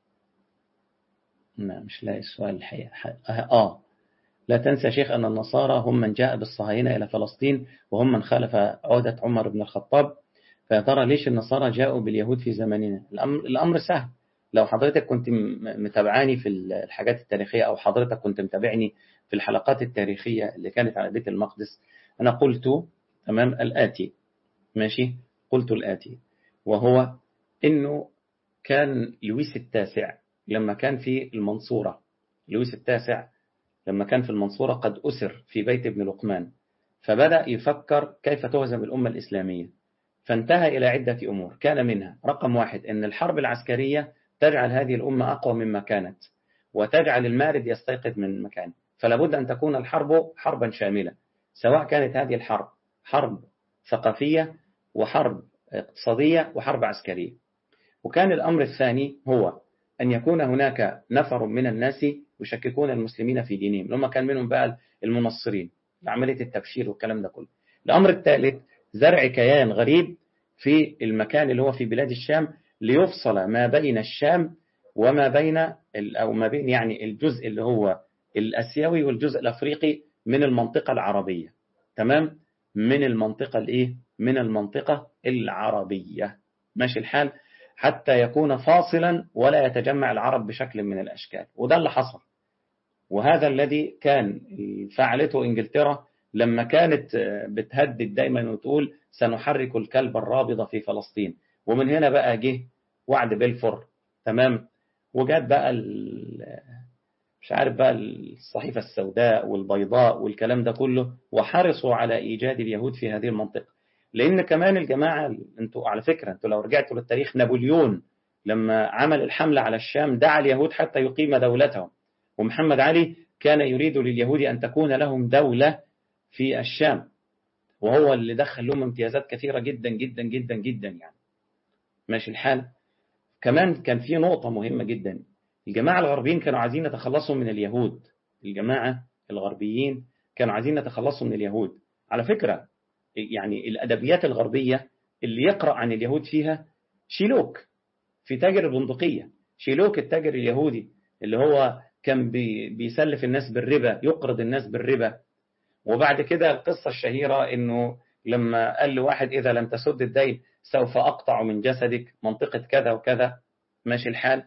لا مش لاقي السؤال الحقيقة. آه لا تنسى شيخ أن النصارى هم من جاء بالصهاينة إلى فلسطين وهم من خالف عودة عمر بن الخطاب، فيا ترى ليش النصارى جاءوا باليهود في زماننا؟ الأمر, الأمر سهل. لو حضرتك كنت متابعاني في الحاجات التاريخية أو حضرتك كنت متابعني في الحلقات التاريخية اللي كانت على بيت المقدس، أنا قلت تمام الآتي، ماشي، قلت الآتي، وهو إنه كان لويس التاسع لما كان في المنصورة، لويس التاسع لما كان في المنصورة قد أسر في بيت ابن لقمان، فبدأ يفكر كيف تهزم الأمة الإسلامية، فانتهى إلى عدة أمور. كان منها رقم واحد أن الحرب العسكرية تجعل هذه الأمة أقوى مما كانت وتجعل المارد يستيقظ من مكانه، فلا بد أن تكون الحرب حربا شاملة، سواء كانت هذه الحرب حرب ثقافية وحرب اقتصادية وحرب عسكرية. وكان الأمر الثاني هو أن يكون هناك نفر من الناس يشككون المسلمين في دينهم، لما كان منهم بقى المنصرين عملية التبشير والكلام ده كله. الأمر الثالث زرع كيان غريب في المكان اللي هو في بلاد الشام ليفصل ما بين الشام وما بين أو ما بين يعني الجزء اللي هو الأسيوي والجزء الأفريقي من المنطقة العربية. تمام؟ من المنطقة الإيه؟ من المنطقة العربية. ماشي الحال؟ حتى يكون فاصلا ولا يتجمع العرب بشكل من الأشكال. وده اللي حصل، وهذا الذي كان فعلته إنجلترا لما كانت بتهدد دايما وتقول سنحرك الكلب الرابض في فلسطين. ومن هنا بقى جه وعد بلفور. تمام؟ وجات بقى مش عارف بقى الصحيفة السوداء والبيضاء والكلام ده كله، وحرصوا على إيجاد اليهود في هذه المنطقة. لأن كمان الجماعة انتوا على فكرة انتوا لو رجعتوا للتاريخ، نابليون لما عمل الحملة على الشام دعا اليهود حتى يقيم دولتهم، ومحمد علي كان يريد لليهود أن تكون لهم دولة في الشام، وهو اللي دخل لهم امتيازات كثيرة جدا جدا جدا جدا يعني. ماشي الحال؟ كمان كان في نقطة مهمة جدا، الجماعة الغربيين كانوا عايزين يتخلصوا من اليهود. الجماعة الغربيين كانوا عايزين يتخلصوا من اليهود. على فكرة يعني الأدبيات الغربية اللي يقرأ عن اليهود فيها شيلوك في تاجر البندقية. شيلوك التاجر اليهودي اللي هو كان بي بيسلف الناس بالربا، يقرض الناس بالربا. وبعد كده القصة الشهيرة انه لما قال لواحد اذا لم تسد الدين سوف اقطع من جسدك منطقة كذا وكذا. ماشي الحال؟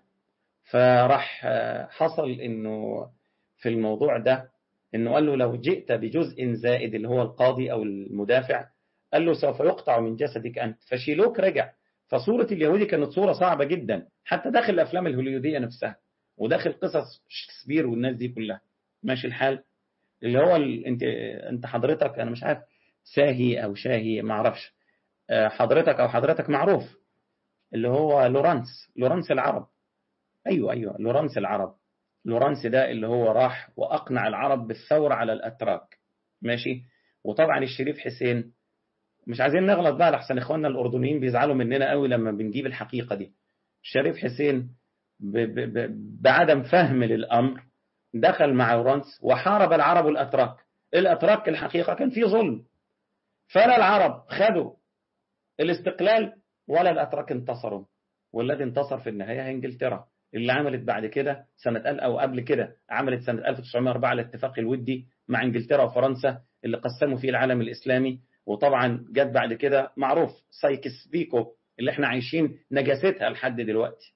فراح حصل انه في الموضوع ده انه قال له لو جئت بجزء زائد اللي هو القاضي او المدافع، قال له سوف يقطع من جسدك انت. فشيلوك رجع. فصورة اليهودي كانت صورة صعبة جدا، حتى داخل الافلام الهوليودية نفسها وداخل قصص شكسبير والناس دي كلها. ماشي الحال؟ اللي هو ال... انت انت حضرتك انا مش عارف ساهي او شاهي ما اعرفش، حضرتك او حضرتك معروف اللي هو لورانس لورانس العرب. ايوه ايوه لورانس العرب. لورانس ده اللي هو راح واقنع العرب بالثورة على الاتراك. ماشي؟ وطبعا الشريف حسين، مش عايزين نغلط بقى لحسن اخواننا الاردنيين بيزعلوا مننا قوي لما بنجيب الحقيقة دي. الشريف حسين ب... ب... ب... بعدم فهم للامر دخل مع لورانس وحارب العرب الأتراك. الأتراك الحقيقة كان في ظلم، فلا العرب خدوا الاستقلال ولا الأتراك انتصروا. والذي انتصر في النهاية هي إنجلترا، اللي عملت بعد كده سنة أو قبل كده عملت سنة ألف وتسعمائة وأربعة الاتفاق الودي مع إنجلترا وفرنسا اللي قسموا فيه العالم الإسلامي. وطبعا جت بعد كده معروف سايكس بيكو اللي احنا عايشين نجاستها لحد دلوقتي.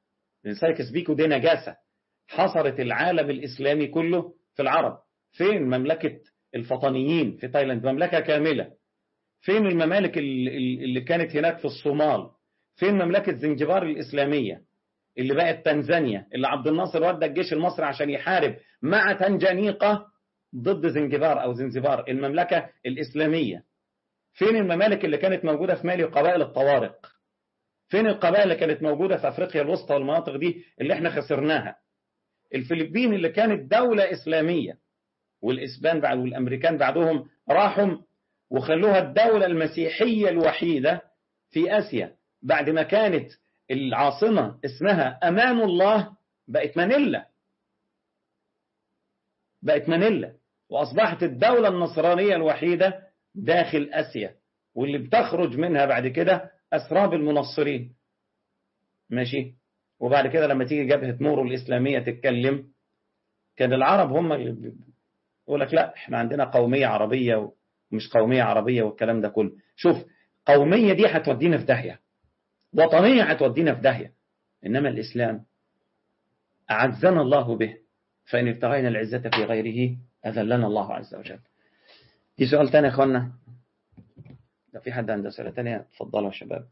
سايكس بيكو دي نجاسة حصرت العالم الإسلامي كله في العرب. فين مملكة الفاطميين في تايلاند؟ مملكة كاملة. فين الممالك اللي كانت هناك في الصومال؟ فين مملكة زنجبار الإسلامية اللي بقت تنزانيا، اللي عبد الناصر ودى الجيش المصري عشان يحارب مع تنجانيقة ضد زنجبار أو زنزبار المملكة الإسلامية؟ فين الممالك اللي كانت موجودة في مالي وقبائل الطوارق؟ فين القبائل اللي كانت موجودة في أفريقيا الوسطى والمناطق دي اللي احنا خسرناها؟ الفلبين اللي كانت دولة إسلامية، والإسبان بعد والأمريكان بعدهم راحوا وخلوها الدولة المسيحية الوحيدة في آسيا بعد ما كانت العاصمة اسمها أمان الله بقت مانيلا. بقت مانيلا وأصبحت الدولة النصرانية الوحيدة داخل آسيا، واللي بتخرج منها بعد كده أسراب المنصرين. ماشي؟ وبعد كده لما تيجي جبهة مورو الإسلامية تتكلم، كان العرب هم اللي يقول لك لا احنا عندنا قومية عربية ومش قومية عربية والكلام ده كله. شوف، قومية دي هتودينا في داهية، وطنية هتودينا في داهية، إنما الإسلام أعزنا الله به، فإن ابتغينا العزة في غيره أذلنا الله عز وجل. في سؤال تاني يا أخوانا؟ لو في حد عنده سؤال تانية تفضلوا يا شباب.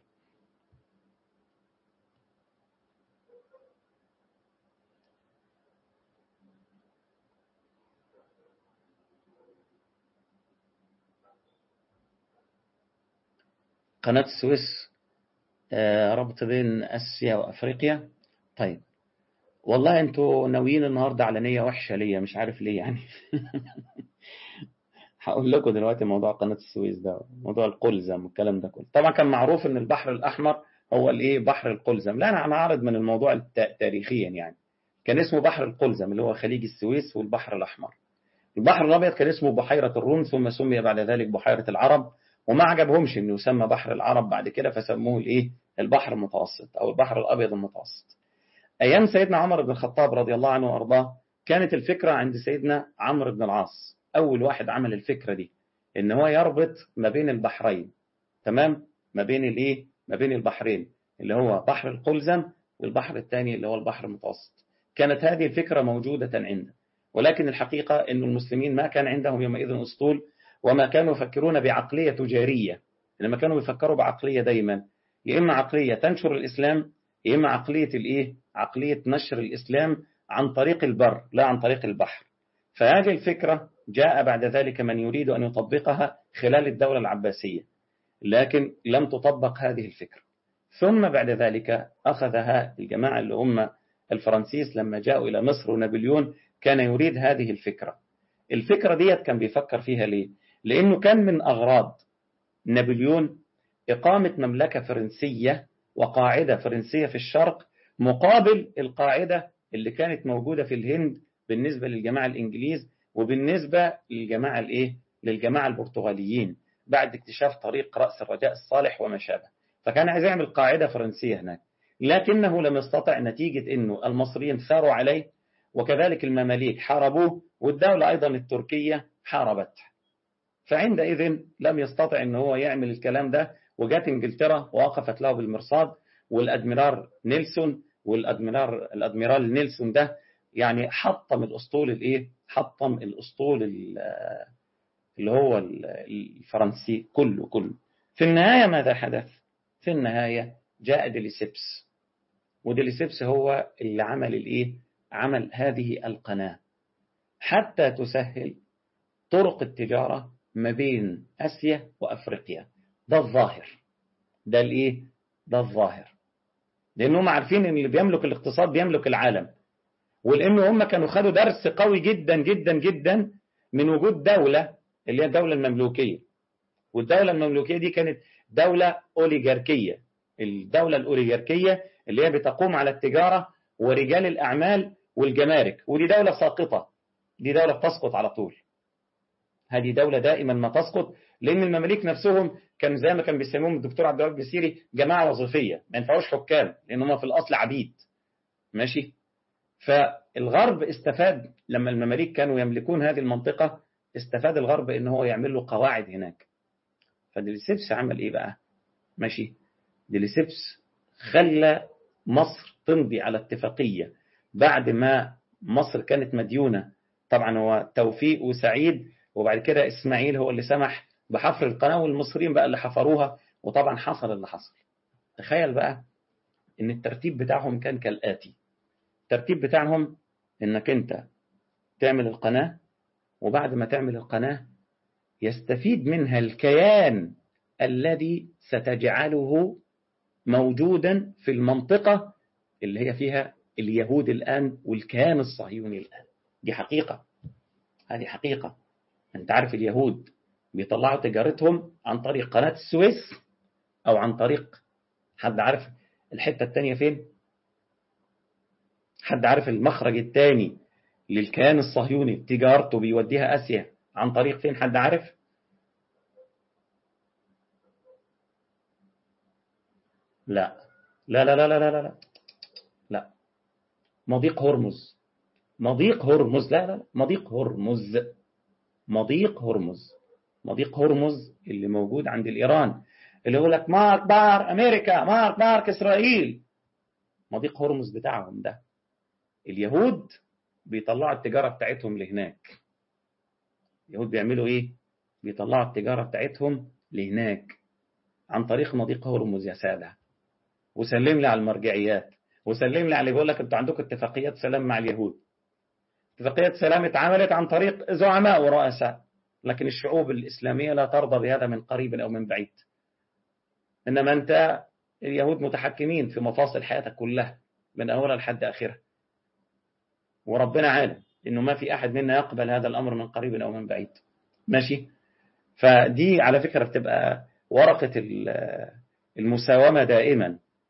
قناة السويس ربط بين آسيا وأفريقيا. طيب والله أنتوا ناويين النهاردة على نية وحشة ليا، مش عارف ليه يعني. هقول لكم دلوقتي موضوع قناة السويس ده، موضوع القلزم والكلام ده كله. طبعا كان معروف أن البحر الأحمر هو الايه بحر القلزم. لا انا هنعرض من الموضوع تاريخيا يعني. كان اسمه بحر القلزم اللي هو خليج السويس والبحر الأحمر. البحر الأبيض كان اسمه بحيرة الروم، ثم سمي بعد ذلك بحيرة العرب، وما عجبهمش انه يسمى بحر العرب بعد كده، فسموه الايه البحر المتوسط او البحر الأبيض المتوسط. ايام سيدنا عمر بن الخطاب رضي الله عنه وارضاه كانت الفكرة عند سيدنا عمرو بن العاص، اول واحد عمل الفكرة دي، ان هو يربط ما بين البحرين، تمام، ما بين الايه ما بين البحرين اللي هو بحر القلزم والبحر الثاني اللي هو البحر المتوسط. كانت هذه الفكرة موجودة عنده، ولكن الحقيقة أن المسلمين ما كان عندهم يومئذ أسطول، وما كانوا يفكرون بعقلية تجارية، إنما كانوا يفكروا بعقلية دايما، يا إما عقلية تنشر الإسلام، يا إما عقلية الإيه عقلية نشر الإسلام عن طريق البر لا عن طريق البحر. فهذه الفكرة جاء بعد ذلك من يريد أن يطبقها خلال الدولة العباسية، لكن لم تطبق هذه الفكرة. ثم بعد ذلك أخذها الجماعة اللي هم الفرنسيس لما جاءوا إلى مصر، ونابليون كان يريد هذه الفكرة. الفكرة ديت كان بيفكر فيها ليه؟ لأنه كان من أغراض نابليون إقامة مملكة فرنسية وقاعدة فرنسية في الشرق، مقابل القاعدة اللي كانت موجودة في الهند بالنسبة للجماعة الإنجليز، وبالنسبة للجماعة الإيه؟ للجماعة البرتغاليين بعد اكتشاف طريق رأس الرجاء الصالح وما شابه. فكان عايز يعمل قاعدة فرنسية هناك، لكنه لم يستطع نتيجة أنه المصريين ثاروا عليه، وكذلك المماليك حاربوه، والدولة أيضا التركية حاربته. فعندئذ لم يستطع أنه هو يعمل الكلام ده، وجات إنجلترا ووقفت له بالمرصاد، والأدميرال نيلسون والأدميرال الأدميرال نيلسون ده يعني حطم الأسطول الإيه حطم الأسطول اللي هو الفرنسي كله كله. في النهاية ماذا حدث؟ في النهاية جاء ديليسيبس، وديليسيبس هو اللي عمل الإيه عمل هذه القناة حتى تسهل طرق التجارة ما بين آسيا وأفريقيا. ده الظاهر، ده الإيه ده الظاهر، لأنهم عارفين أن اللي بيملك الاقتصاد بيملك العالم، ولأنه هم كانوا خدوا درس قوي جدا جدا جدا من وجود دولة اللي هي الدولة المملوكية. والدولة المملوكية دي كانت دولة أوليغاركية، الدولة الأوليغاركية اللي هي بتقوم على التجارة ورجال الأعمال والجمارك، ودي دولة ساقطة، دي دولة بتسقط على طول. هذه دولة دائما ما تسقط، لأن المماليك نفسهم كان زي ما كان بيسموهم الدكتور عبد الوهاب البسيري جماعة وظيفية، ما ينفعوش حكام لأنهم في الأصل عبيد. ماشي. فالغرب استفاد لما المماليك كانوا يملكون هذه المنطقة، استفاد الغرب إن هو يعمل له قواعد هناك. فديليسيبس عمل إيه بقى؟ ماشي. ديليسيبس خلى مصر تمضي على اتفاقية بعد ما مصر كانت مديونة. طبعا هو توفيق وسعيد، وبعد كده إسماعيل هو اللي سمح بحفر القناة، والمصريين بقى اللي حفروها، وطبعا حصل اللي حصل. تخيل بقى إن الترتيب بتاعهم كان كالآتي. الترتيب بتاعهم إنك أنت تعمل القناة، وبعد ما تعمل القناة يستفيد منها الكيان الذي ستجعله موجودا في المنطقة اللي هي فيها اليهود الآن والكيان الصهيوني الآن. دي حقيقة، هذه حقيقة. أنت عارف اليهود بيطلعوا تجارتهم عن طريق قناة السويس، أو عن طريق، حد عارف الحتة التانية فين؟ حد عارف المخرج التاني للكيان الصهيوني تجارته بيوديها آسيا عن طريق فين؟ حد عارف؟ لا لا لا لا لا لا لا لا مضيق هرمز. مضيق هرمز لا لا مضيق هرمز مضيق هرمز مضيق هرمز اللي موجود عند الإيران، اللي يقول لك مارك بار أمريكا، مارك بارك إسرائيل. مضيق هرمز بتاعهم ده اليهود بيطلعوا التجارة بتاعتهم لهناك. اليهود بيعملوا إيه؟ بيطلعوا التجارة بتاعتهم لهناك عن طريق مضيق هرمز يا سادة. وسلم لي على المرجعيات، وسلم لي على اللي بيقول لك انتوا عندكم اتفاقيات سلام مع اليهود. اتفاقيات سلام اتعملت عن طريق زعماء ورؤساء، لكن الشعوب الإسلامية لا ترضى بهذا من قريب أو من بعيد. إنما أنت اليهود متحكمين في مفاصل حياتك كلها من أولها لحد آخرها، وربنا عالم إنه ما في أحد منا يقبل هذا الأمر من قريب أو من بعيد. ماشي. فدي على فكرة بتبقى ورقة المساومة دائما،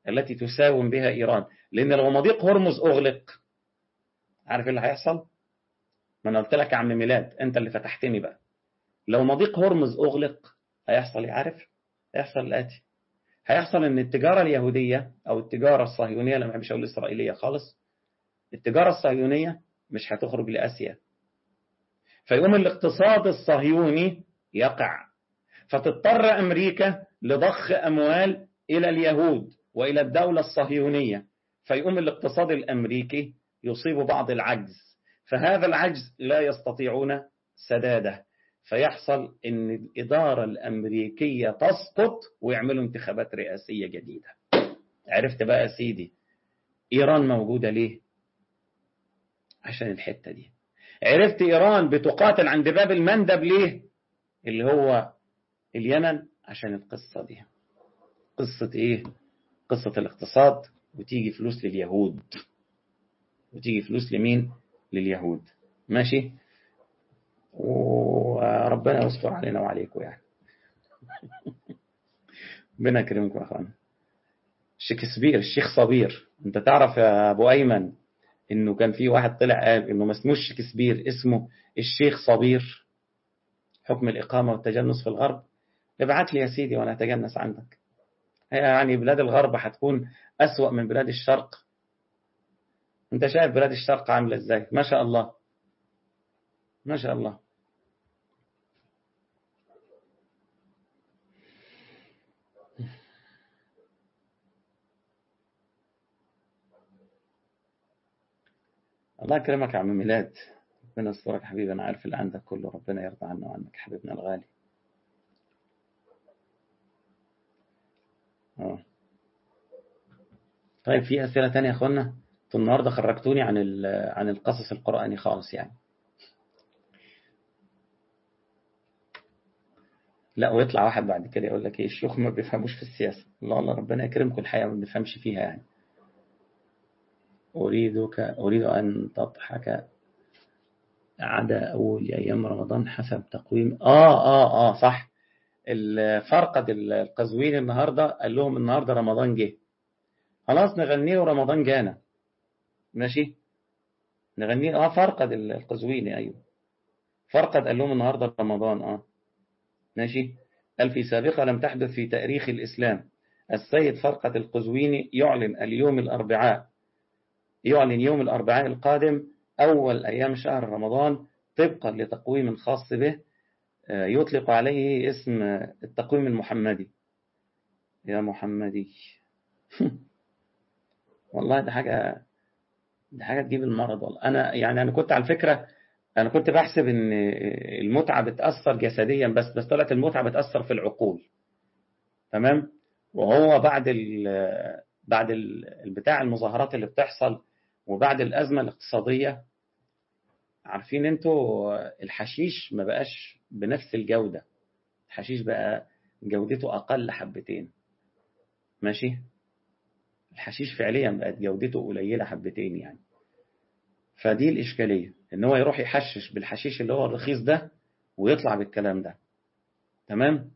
التي تساوم بها إيران. لأن لو مضيق هرمز أغلق، عارف اللي هيحصل؟ ما أنا قلت لك يا عم ميلاد، أنت اللي فتحتني بقى. لو مضيق هرمز أغلق هيحصل، عارف؟ هيحصل الآتي: هيحصل إن التجارة اليهودية أو التجارة الصهيونية، لما مش هقول الإسرائيلية خالص، التجارة الصهيونية مش هتخرج لآسيا، فيقوم الاقتصاد الصهيوني يقع، فتضطر أمريكا لضخ أموال إلى اليهود وإلى الدولة الصهيونية، فيقوم الاقتصاد الأمريكي يصيب بعض العجز، فهذا العجز لا يستطيعون سداده، فيحصل أن الإدارة الأمريكية تسقط ويعملوا انتخابات رئاسية جديدة. عرفت بقى يا سيدي إيران موجودة ليه؟ عشان الحتة دي. عرفت إيران بتقاتل عند باب المندب ليه؟ اللي هو اليمن، عشان القصة دي. قصة إيه؟ قصة الاقتصاد، وتيجي فلوس لليهود، وتيجي فلوس لمين؟ لليهود. ماشي؟ وربنا يستر علينا وعليكم يعني. ربنا يكرمكم يا أخوانا. شكسبير، الشيخ صبير، أنت تعرف يا أبو أيمن إنه كان في واحد طلع قال إنه ما اسموش شكسبير، اسمه الشيخ صبير، حكم الإقامة والتجنس في الغرب. ابعت لي يا سيدي وأنا أتجنس عندك. يعني بلاد الغرب هتكون أسوأ من بلاد الشرق؟ أنت شايف بلاد الشرق عاملة إزاي؟ ما شاء الله ما شاء الله. الله يكرمك يا عم ميلاد، ربنا يسترك يا حبيبي، أنا عارف اللي عندك كله، ربنا يرضى عنه وعنك حبيبنا الغالي. أوه. طيب في أسئلة تانية يا أخوانا؟ انتوا النهاردة خرجتوني عن عن القصص القرآني خالص يعني. لا، ويطلع واحد بعد كده يقول لك ايه، الشيوخ ما بيفهموش في السياسة. الله الله، ربنا يكرمكم، الحقيقة ما بنفهمش فيها يعني. أريدك أريد أن تضحك عدا أول أيام رمضان حسب تقويم. آه آه آه صح. الفرقد القزويني النهاردة قال لهم النهاردة رمضان جه، خلاص نغنيه رمضان جانا. ماشي، نغنيه. آه فرقد القزويني، أيوه فرقد قال لهم النهاردة رمضان. آه ماشي. قال في سابقة لم تحدث في تاريخ الإسلام، السيد فرقد القزويني يعلن اليوم الأربعاء يعلن يوم الأربعاء القادم أول أيام شهر رمضان طبقا لتقويم خاص به يطلق عليه اسم التقويم المحمدي. يا محمدي والله ده حاجة ده حاجة تجيب المرض والله. أنا يعني أنا كنت على فكرة أنا كنت بحسب إن المتعة بتأثر جسديا بس بس طلعت المتعة بتأثر في العقول. تمام. وهو بعد ال بعد البتاع المظاهرات اللي بتحصل وبعد الأزمة الاقتصادية، عارفين انتوا الحشيش ما بقاش بنفس الجودة، الحشيش بقى جودته أقل حبتين. ماشي، الحشيش فعليا بقت جودته قليلة حبتين يعني. فدي الإشكالية، إن هو يروح يحشش بالحشيش اللي هو الرخيص ده ويطلع بالكلام ده. تمام.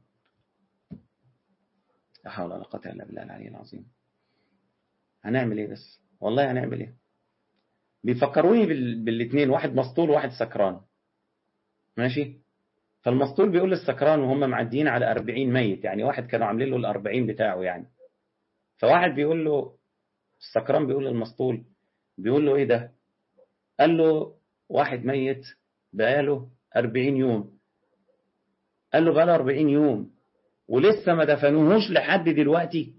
لا حول ولا قوة إلا بالله العلي العظيم. هنعمل إيه بس؟ والله هنعمل إيه؟ بيفكروني بال... بالاثنين، واحد مسطول وواحد سكران. ماشي. فالمسطول بيقول للسكران وهم معديين على أربعين ميت، يعني واحد كانوا عاملين له الأربعين بتاعه يعني. فواحد بيقول له، السكران بيقول للمسطول، بيقول له إيه ده؟ قال له واحد ميت بقاله أربعين يوم. قال له بقاله أربعين يوم ولسه ما دفنوهوش لحد دلوقتي؟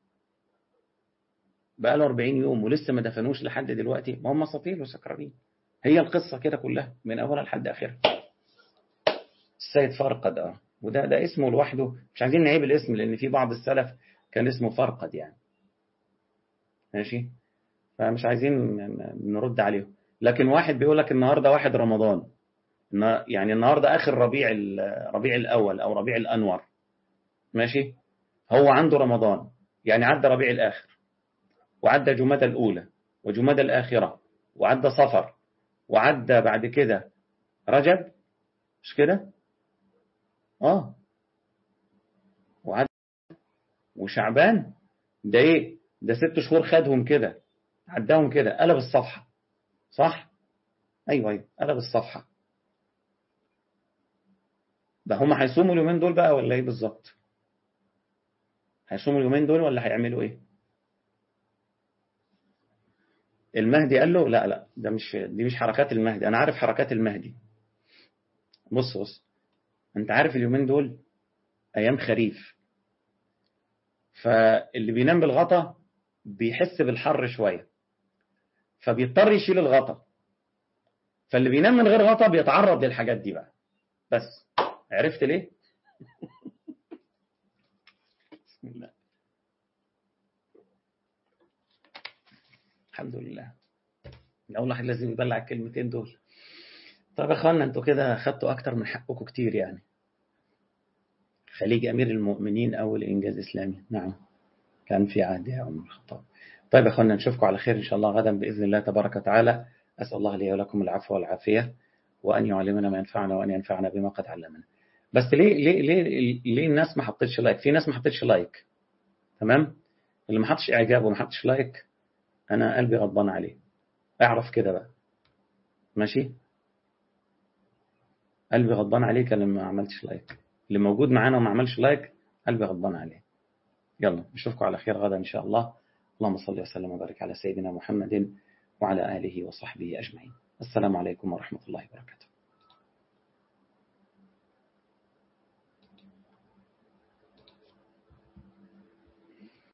بقاله أربعين يوم ولسه ما دفنوش لحد دلوقتي؟ ما هم مساطيل وسكرانين. هي القصة كده كلها من أولها لحد آخرها. السيد فرقد. اه وده ده اسمه لوحده، مش عايزين نعيب الاسم لأن في بعض السلف كان اسمه فرقد يعني. ماشي. فمش عايزين نرد عليهم. لكن واحد بيقول لك النهاردة واحد رمضان، يعني النهاردة آخر ربيع ربيع الأول أو ربيع الأنور. ماشي. هو عنده رمضان، يعني عدى ربيع الآخر وعدى جمادى الأولى وجمادى الآخرة وعدى صفر وعدى بعد كده رجب، مش كده؟ آه وعدى وشعبان. ده إيه؟ ده ست شهور خدهم كده، عداهم كده، قلب الصفحة. صح؟ أيوة أيوة قلب الصفحة. ده هم هيصوموا اليومين دول بقى ولا إيه بالظبط؟ هيصوموا اليومين دول ولا هيعملوا إيه؟ المهدي قال له لا لا، ده مش دي مش حركات المهدي، أنا عارف حركات المهدي. بص بص، أنت عارف اليومين دول أيام خريف، فاللي بينام بالغطا بيحس بالحر شوية، فبيضطر يشيل الغطا، فاللي بينام من غير غطا بيتعرض للحاجات دي بقى. بس عرفت ليه؟ بسم الله. الحمد لله. أول واحد لازم يبلع الكلمتين دول. طب يا اخوانا انتوا كده خدتوا اكتر من حقكم كتير يعني. خليج امير المؤمنين اول انجاز اسلامي، نعم كان في عهد عمر الخطاب. طيب يا اخوانا نشوفكم على خير ان شاء الله غدا باذن الله تبارك وتعالى. اسال الله لي ولكم العفو والعافيه، وان يعلمنا ما ينفعنا وان ينفعنا بما قد علمنا. بس ليه ليه ليه ليه الناس ما حطتش لايك؟ في ناس ما حطتش لايك، تمام؟ اللي ما حطش اعجاب وما حطش لايك انا قلبي غضبان عليه، اعرف كده بقى، ماشي؟ قلبي غضبان عليك اللي ما عملتش لايك، اللي موجود معانا وما عملش لايك قلبي غضبان عليه. يلا نشوفكم على خير غدا إن شاء الله. اللهم صل وسلم وبارك على سيدنا محمد وعلى آله وصحبه أجمعين. السلام عليكم ورحمة الله وبركاته.